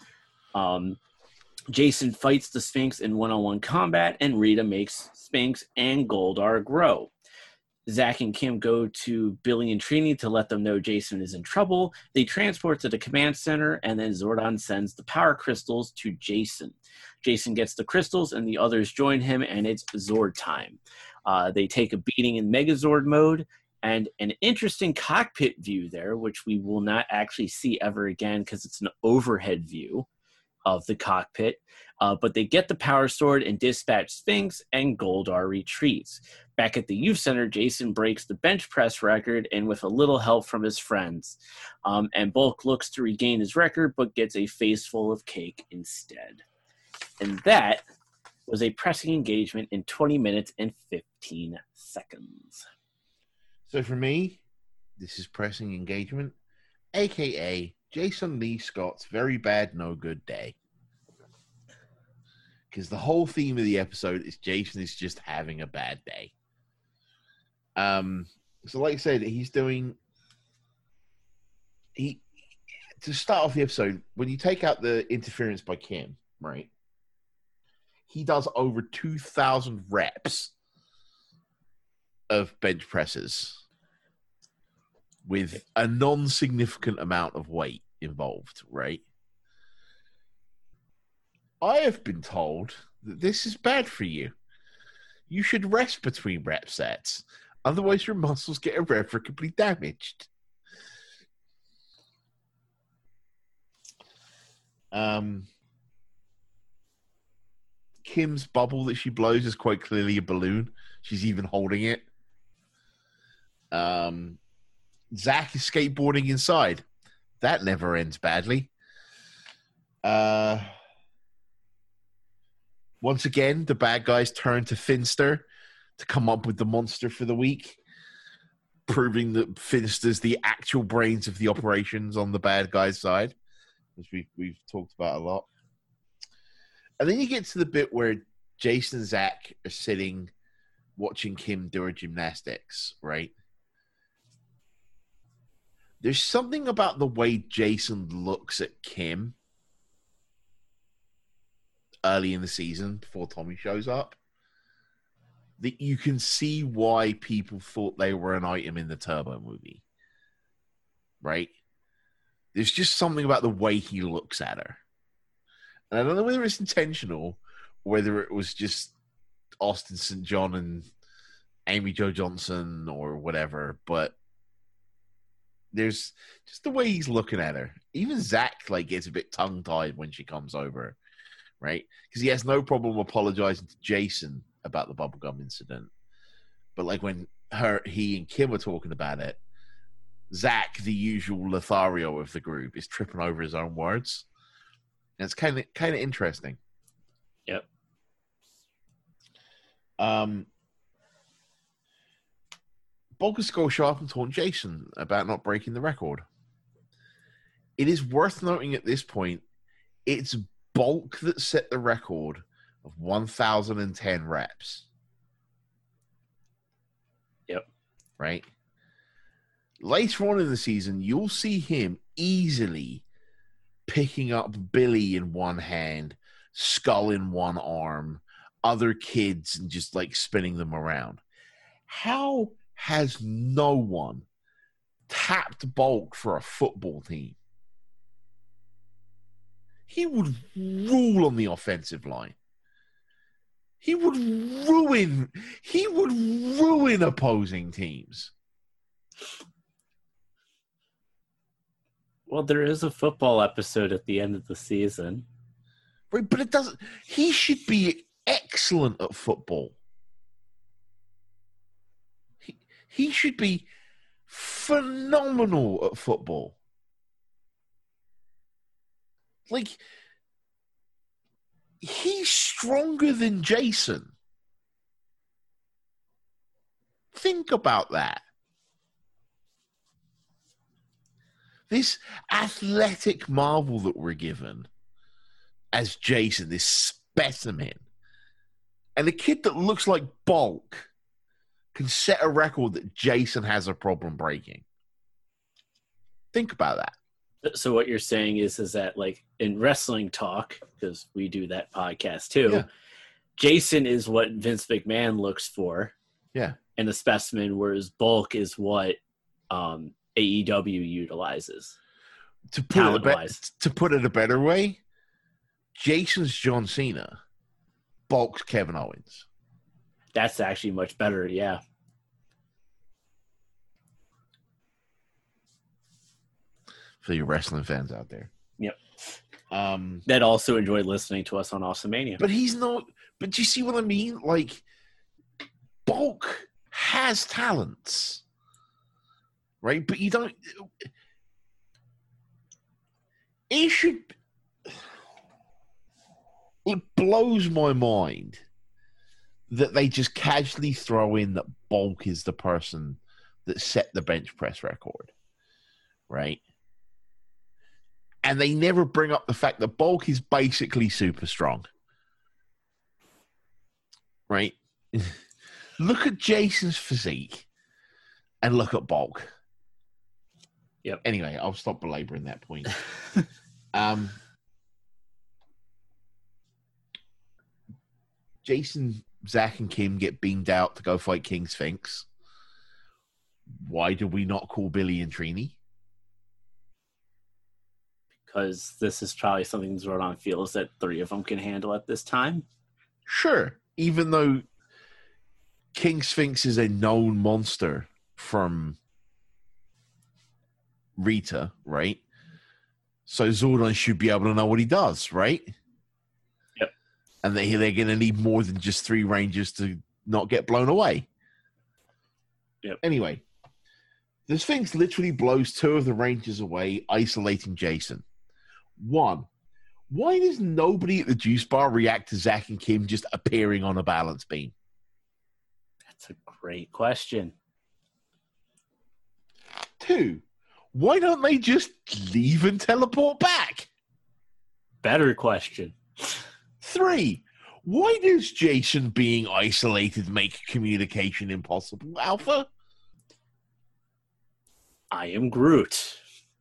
Jason fights the Sphinx in one-on-one combat, and Rita makes Sphinx and Goldar grow. Zach and Kim go to Billy and Trini to let them know Jason is in trouble. They transport to the command center, and then Zordon sends the power crystals to Jason. Jason gets the crystals, and the others join him, and it's Zord time. They take a beating in Megazord mode, and an interesting cockpit view there, which we will not actually see ever again because it's an overhead view of the cockpit. But they get the power sword and dispatch Sphinx, and Goldar retreats. Back at the youth center, Jason breaks the bench press record, and with a little help from his friends. And Bulk looks to regain his record, but gets a face full of cake instead. And that was a pressing engagement in 20 minutes and 15 seconds.
So for me, this is pressing engagement, a.k.a. Jason Lee Scott's very bad, no good day. Because the whole theme of the episode is Jason is just having a bad day. So like I said, to start off the episode, when you take out the interference by Kim, right? He does over 2,000 reps of bench presses with a non-significant amount of weight involved, right? I have been told that this is bad for you. You should rest between rep sets. Otherwise, your muscles get irreparably damaged. Kim's bubble that she blows is quite clearly a balloon. She's even holding it. Zach is skateboarding inside. That never ends badly. Once again, the bad guys turn to Finster to come up with the monster for the week, proving that Finster's the actual brains of the operations on the bad guys' side, which we've talked about a lot. And then you get to the bit where Jason and Zach are sitting watching Kim do her gymnastics, right? There's something about the way Jason looks at Kim early in the season before Tommy shows up that you can see why people thought they were an item in the Turbo movie, right? There's just something about the way he looks at her. And I don't know whether it's intentional or whether it was just Austin St. John and Amy Jo Johnson or whatever, but there's just the way he's looking at her. Even Zach like gets a bit tongue tied when she comes over, right? Because he has no problem apologizing to Jason about the bubblegum incident, but like when he and Kim are talking about it, Zach, the usual Lothario of the group, is tripping over his own words. And it's kind of interesting.
Yep.
Bulk and Skull show up and taunt Jason about not breaking the record. It is worth noting at this point, it's Bulk that set the record of 1,010 reps.
Yep.
Right? Later on in the season, you'll see him easily picking up Billy in one hand, Skull in one arm, other kids, and just like spinning them around. How has no one tapped Bulk for a football team? He would rule on the offensive line. He would ruin opposing teams.
Well, there is a football episode at the end of the season.
Right, but it doesn't. He should be excellent at football. He should be phenomenal at football. Like, he's stronger than Jason. Think about that. This athletic marvel that we're given as Jason, this specimen, and a kid that looks like Bulk can set a record that Jason has a problem breaking. Think about that.
So what you're saying is that like in wrestling talk, because we do that podcast too,
Yeah.
Jason is what Vince McMahon looks for.
Yeah.
And the specimen, whereas Bulk is what AEW utilizes.
To put
Talent-wise.
it a better way, Jason's John Cena, Bulk's Kevin Owens.
That's actually much better, yeah.
For you wrestling fans out there.
Yep.
Um,
That also enjoyed listening to us on Awesomenania.
but he's not. But do you see what I mean? Like, Bulk has talents, right? But you don't. It should. It blows my mind that they just casually throw in that Bulk is the person that set the bench press record, right? And they never bring up the fact that Bulk is basically super strong, right? Look at Jason's physique and look at Bulk.
Yep.
Anyway, I'll stop belaboring that point. Jason, Zach, and Kim get beamed out to go fight King Sphinx. Why do we not call Billy and Trini?
Because this is probably something Zordon feels that 3 of them can handle at this time.
Sure, even though King Sphinx is a known monster from Rita, right? So Zordon should be able to know what he does, right?
Yep.
And they're going to need more than just 3 Rangers to not get blown away.
Yep.
Anyway, the Sphinx literally blows 2 of the Rangers away, isolating Jason. 1, why does nobody at the juice bar react to Zach and Kim just appearing on a balance beam?
That's a great question.
2, why don't they just leave and teleport back?
Better question.
3, why does Jason being isolated make communication impossible, Alpha?
I am Groot.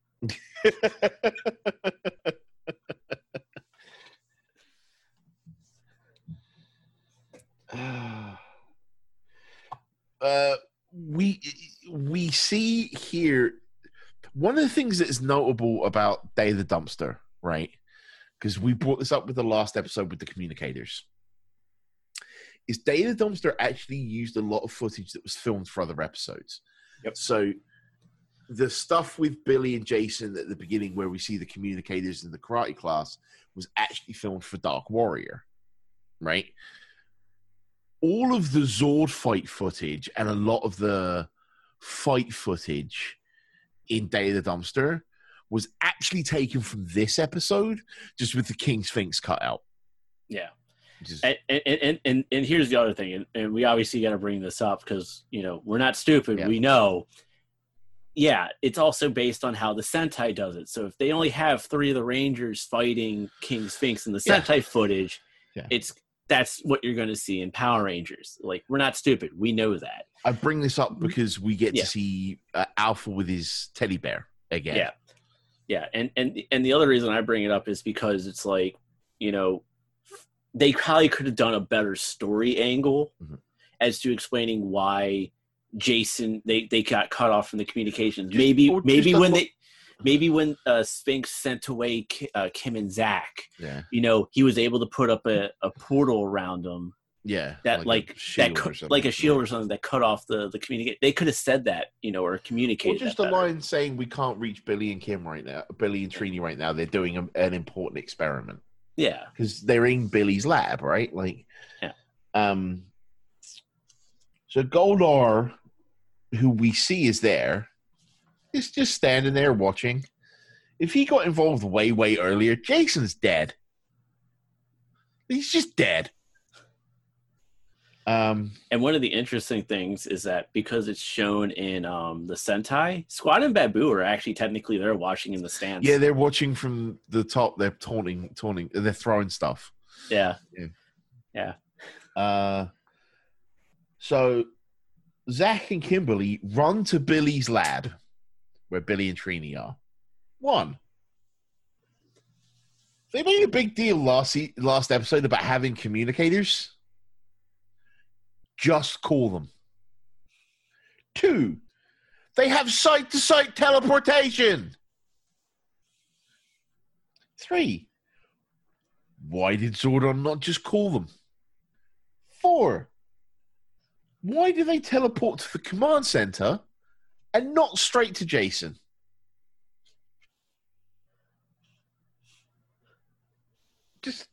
We see here one of the things that is notable about Day of the Dumpster, right? Because we brought this up with the last episode with the communicators. Is Day of the Dumpster actually used a lot of footage that was filmed for other episodes.
Yep.
So the stuff with Billy and Jason at the beginning, where we see the communicators in the karate class, was actually filmed for Dark Warrior, right? All of the Zord fight footage and a lot of the fight footage in Day of the Dumpster was actually taken from this episode, just with the King Sphinx cut out.
Yeah.
Just,
And here's the other thing, and we obviously got to bring this up because, you know, we're not stupid.
Yeah.
We know. Yeah, it's also based on how the Sentai does it. So if they only have 3 of the Rangers fighting King Sphinx in the Sentai footage, that's what you're going to see in Power Rangers. Like, we're not stupid. We know that.
I bring this up because we get to see Alpha with his teddy bear again.
Yeah. Yeah, and the other reason I bring it up is because it's like, you know, they probably could have done a better story angle as to explaining why Jason they got cut off from the communications. Maybe when Sphinx sent away Kim and Zach, you know, he was able to put up a portal around them.
Yeah,
that like a shield or something that cut off the communicate. They could have said that, you know, or communicated.
Or just a line saying we can't reach Billy and Kim right now. Billy and Trini right now. They're doing an important experiment.
Yeah,
because they're in Billy's lab, right? Like, so Goldar, who we see is there, is just standing there watching. If he got involved way earlier, Jason's dead. He's just dead.
And one of the interesting things is that because it's shown in the Sentai, Squad and Babu are actually technically there watching in the stands.
Yeah, they're watching from the top. They're taunting. They're throwing stuff.
Yeah.
So Zach and Kimberly run to Billy's lab, where Billy and Trini are. They made a big deal last episode about having communicators. Just call them. 2, they have site-to-site teleportation. 3, why did Zordon not just call them? 4, why do they teleport to the command center and not straight to Jason? Just...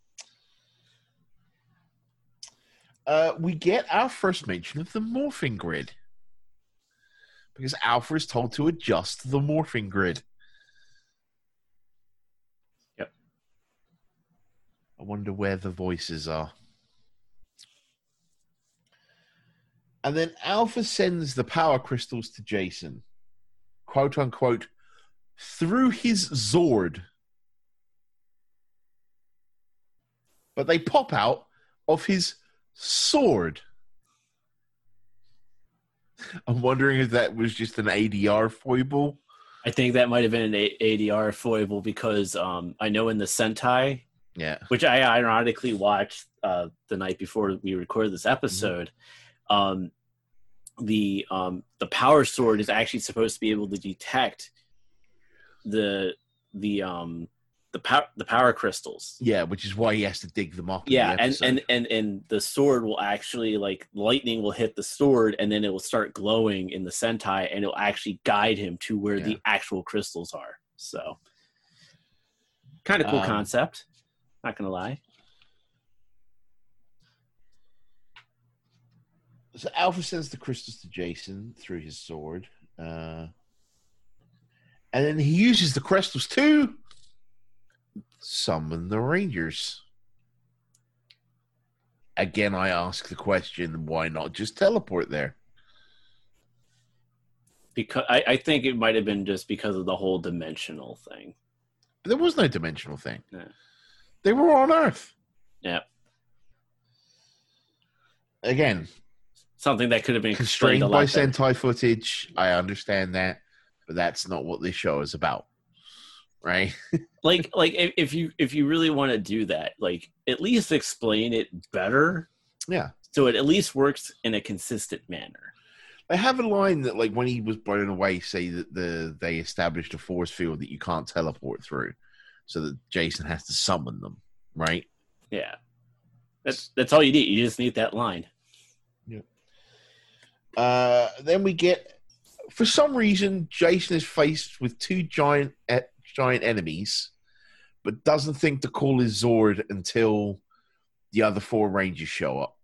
we get our first mention of the morphing grid. Because Alpha is told to adjust the morphing grid.
Yep.
I wonder where the voices are. And then Alpha sends the power crystals to Jason. Quote unquote, through his Zord. But they pop out of his sword. I'm wondering if that was just an ADR foible.
I think that might have been an ADR foible because I know in the Sentai, which I ironically watched the night before we recorded this episode, the power sword is actually supposed to be able to detect the power crystals.
Yeah, which is why he has to dig them up.
Yeah, and the sword will actually, like, lightning will hit the sword and then it will start glowing in the Sentai and it'll actually guide him to where the actual crystals are. So kind of cool concept. Not gonna lie.
So Alpha sends the crystals to Jason through his sword. And then he uses the crystals to summon the Rangers. Again, I ask the question, why not just teleport there?
Because I think it might have been just because of the whole dimensional thing.
But there was no dimensional thing.
Yeah.
They were on Earth.
Yeah.
Again,
something that could have been
constrained by Sentai footage. I understand that, but that's not what this show is about. Right?
like if you really want to do that, like, at least explain it better.
Yeah.
So it at least works in a consistent manner.
I have a line that, like, when he was blown away, say that they established a force field that you can't teleport through, so that Jason has to summon them, right?
Yeah. That's all you need. You just need that line.
Yeah. Then we get For some reason, Jason is faced with two giant enemies, but doesn't think to call his Zord until the other four Rangers show up.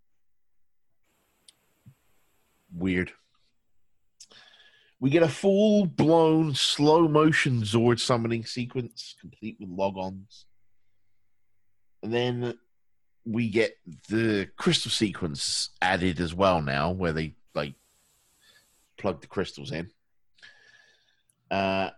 Weird. We get a full-blown slow-motion Zord summoning sequence, complete with log-ons. And then we get the crystal sequence added as well now, where they plug the crystals in. And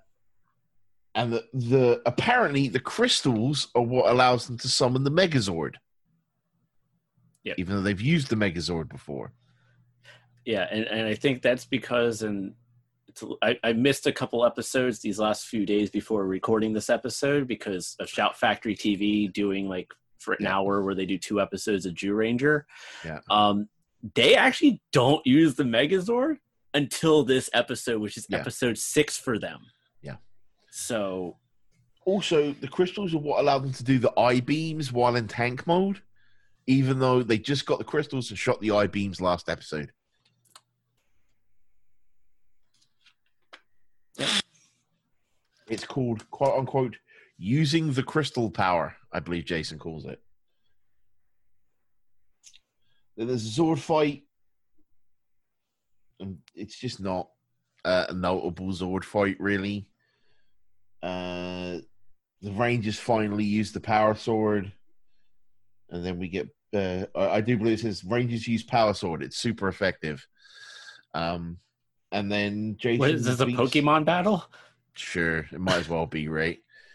the apparently the crystals are what allows them to summon the Megazord.
Yep.
Even though they've used the Megazord before.
Yeah, and I think that's because I missed a couple episodes these last few days before recording this episode because of Shout Factory TV doing for an hour where they do 2 episodes of Jew Ranger.
Yeah.
They actually don't use the Megazord until this episode, which is episode 6 for them.
Yeah.
So
also the crystals are what allowed them to do the I-beams while in tank mode, even though they just got the crystals and shot the I-beams last episode. It's called, quote unquote, using the crystal power, I believe Jason calls it. Then there's a Zord fight. And it's just not a notable Zord fight, really. The Rangers finally use the power sword. And then we get, I do believe it says Rangers use power sword. It's super effective. And then Jason.
What, is this a Pokemon battle?
Sure, it might as well be, right?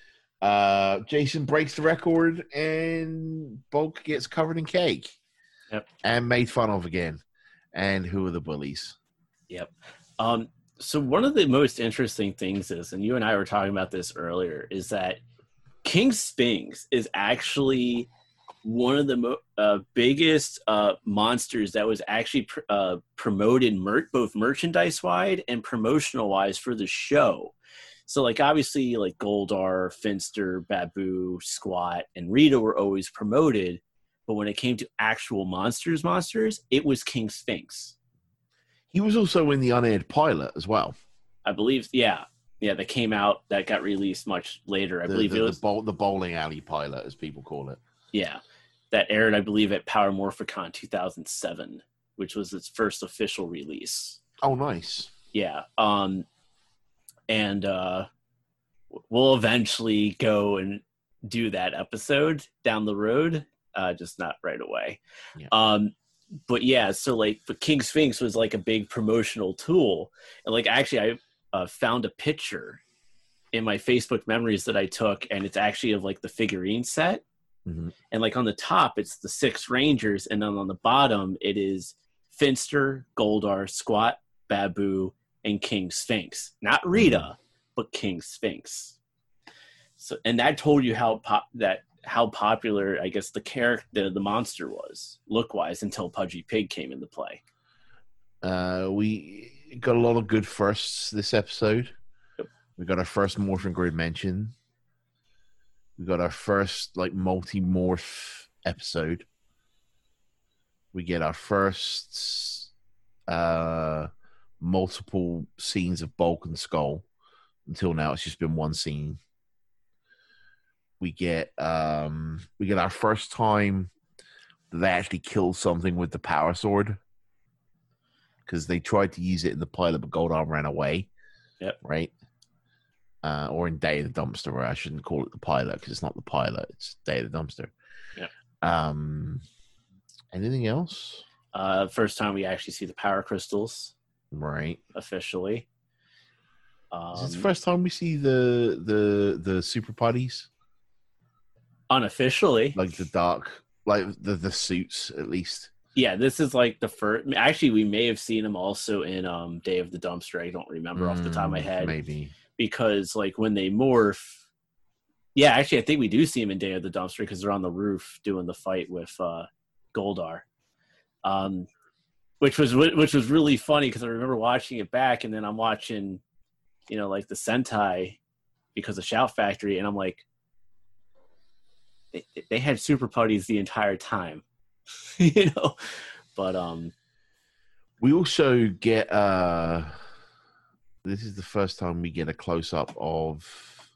Jason breaks the record and Bulk gets covered in cake.
Yep.
And made fun of again. And who are the bullies?
Yep. So one of the most interesting things is, and you and I were talking about this earlier, is that King Sphinx is actually one of the biggest monsters that was actually promoted both merchandise-wide and promotional-wise for the show. So, obviously, Goldar, Finster, Babu, Squat, and Rita were always promoted. But when it came to actual monsters, it was King Sphinx.
He was also in the unaired pilot as well.
I believe, yeah, that came out, that got released much later. I believe it was
the bowling alley pilot, as people call it.
Yeah, that aired, I believe, at Power Morphicon 2007, which was its first official release.
Oh, nice.
Yeah. And we'll eventually go and do that episode down the road, just not right away.
Yeah.
But yeah, so but King Sphinx was a big promotional tool, and actually I found a picture in my Facebook memories that I took, and it's actually of the figurine set, and on the top it's the 6 Rangers, and then on the bottom it is Finster, Goldar, Squat, Babu, and King Sphinx. Not Rita, but King Sphinx. So, and that told you how popular, I guess, the character, the monster was, look-wise, until Pudgy Pig came into play.
We got a lot of good firsts this episode.
Yep.
We got our first Morphin Grid mention. We got our first, multi-morph episode. We get our first multiple scenes of Bulk and Skull. Until now, it's just been one scene. We get our first time that they actually kill something with the power sword, because they tried to use it in the pilot, but Goldar ran away.
Yep.
Right. Or in Day of the Dumpster, where I shouldn't call it the pilot because it's not the pilot; it's Day of the Dumpster.
Yep.
Anything else?
First time we actually see the power crystals.
Right.
Officially.
Is this the first time we see the super putties?
Unofficially.
The dark, the suits, at least.
Yeah, this is the first. Actually, we may have seen them also in Day of the Dumpster. I don't remember off the top of my head.
Maybe. Because,
when they morph. Yeah, actually, I think we do see them in Day of the Dumpster because they're on the roof doing the fight with Goldar. Which was really funny because I remember watching it back, and then I'm watching, the Sentai because of Shout Factory, and I'm like, they had super putties the entire time, But
we also get this is the first time we get a close up of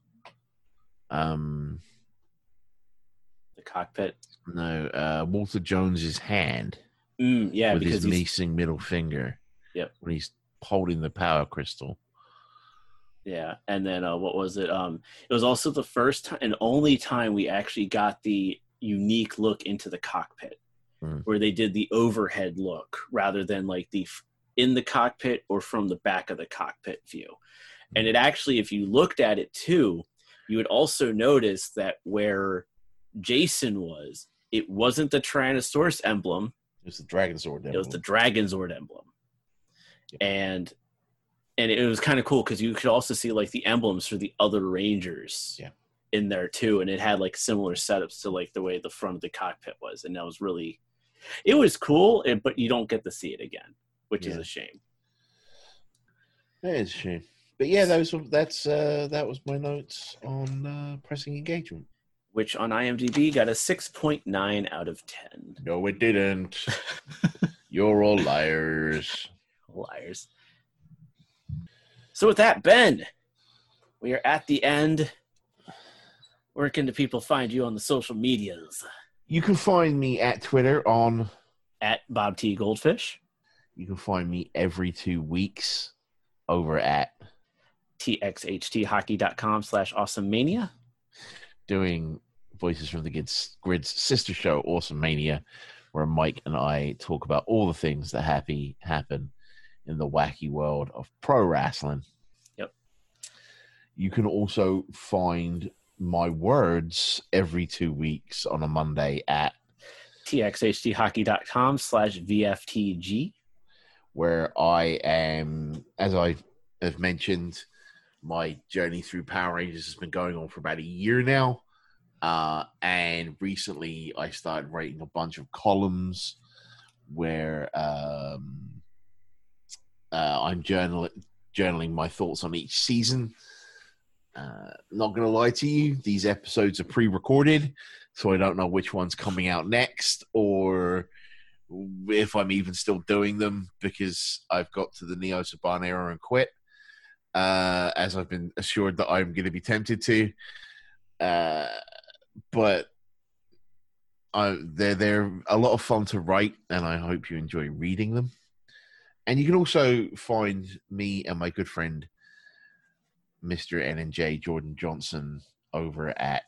The cockpit.
Walter Jones's hand
Yeah,
with
because
his
he's,
missing middle finger.
Yep.
When he's holding the power crystal.
yeah, and then what was it? It was also the first time and only time we actually got the unique look into the cockpit, where they did the overhead look rather than like the in the cockpit or from the back of the cockpit view. And it actually, if you looked at it too, you would also notice that where Jason was, it wasn't the Tyrannosaurus emblem.
It was the Dragonzord emblem.
It was the Dragonzord emblem.
Yep.
And it was kind of cool because you could also see like the emblems for the other Rangers in there too. And it had like similar setups to like the way the front of the cockpit was. And that was really, it was cool, but you don't get to see it again, which is a shame.
That is a shame. But yeah, that was my notes on Pressing Engagement.
Which on IMDb got a 6.9 out of 10.
No, it didn't. You're all liars.
Liars. So with that, Ben, we are at the end. Where can the people find you on the social medias?
You can find me at Twitter on
At Bob T. Goldfish.
You can find me every 2 weeks over at
txhthockey.com/awesomemania.
doing Voices from the Grid's sister show, Awesome Mania, where Mike and I talk about all the things that happen in the wacky world of pro wrestling.
Yep.
You can also find my words every 2 weeks on a Monday at
txhthockey.com/VFTG,
where I am, as I have mentioned, my journey through Power Rangers has been going on for about a year now. And recently I started writing a bunch of columns where I'm journaling my thoughts on each season. Not going to lie to you, these episodes are pre-recorded, so I don't know which one's coming out next or if I'm even still doing them because I've got to the Neo Saban era and quit. As I've been assured that I'm going to be tempted to. But they're a lot of fun to write, and I hope you enjoy reading them. And you can also find me and my good friend, Mr. N&J Jordan Johnson, over at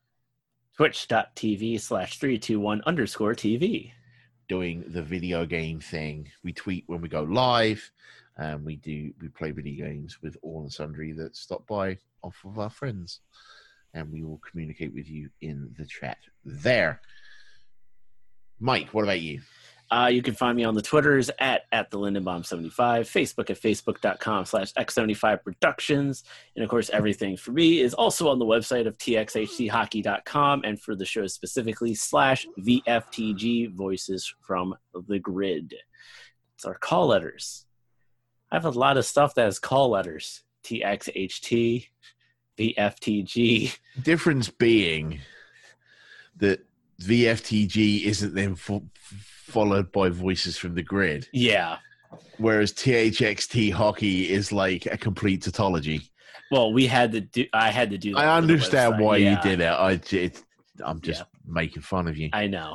twitch.tv/321_TV.
doing the video game thing. We tweet when we go live. We play video games with all and sundry that stop by off of our friends. And we will communicate with you in the chat there. Mike, what about you?
You can find me on the Twitters at the Lindenbaum75, Facebook at facebook.com/X75Productions. And of course, everything for me is also on the website of txhthockey.com, and for the show specifically /VFTG Voices from the Grid. It's our call letters. I have a lot of stuff that has call letters. TXHT, VFTG.
Difference being that VFTG isn't then followed by Voices from the Grid.
Yeah.
Whereas THXT Hockey is like a complete tautology.
Well, I had to do that.
I understand why you
Yeah.
did it. I'm just making fun of you.
I know.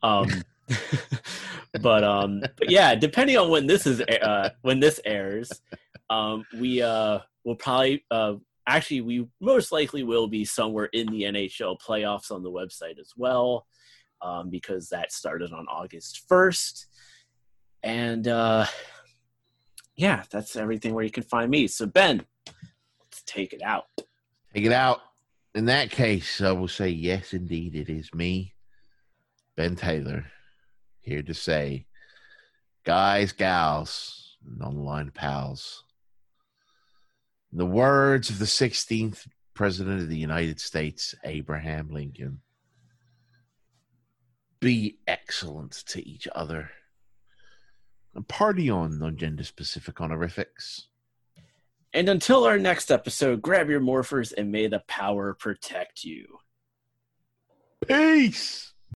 But yeah, depending on when this airs, we will probably actually we most likely will be somewhere in the NHL playoffs on the website as well, because that started on August 1st. And yeah, that's everything where you can find me. So Ben, let's take it out.
Take it out. In that case, I will say yes, indeed, it is me, Ben Taylor, here to say, guys, gals, and online pals, in the words of the 16th President of the United States, Abraham Lincoln, be excellent to each other and party on non-gender-specific honorifics.
And until our next episode, grab your morphers and may the power protect you.
Peace!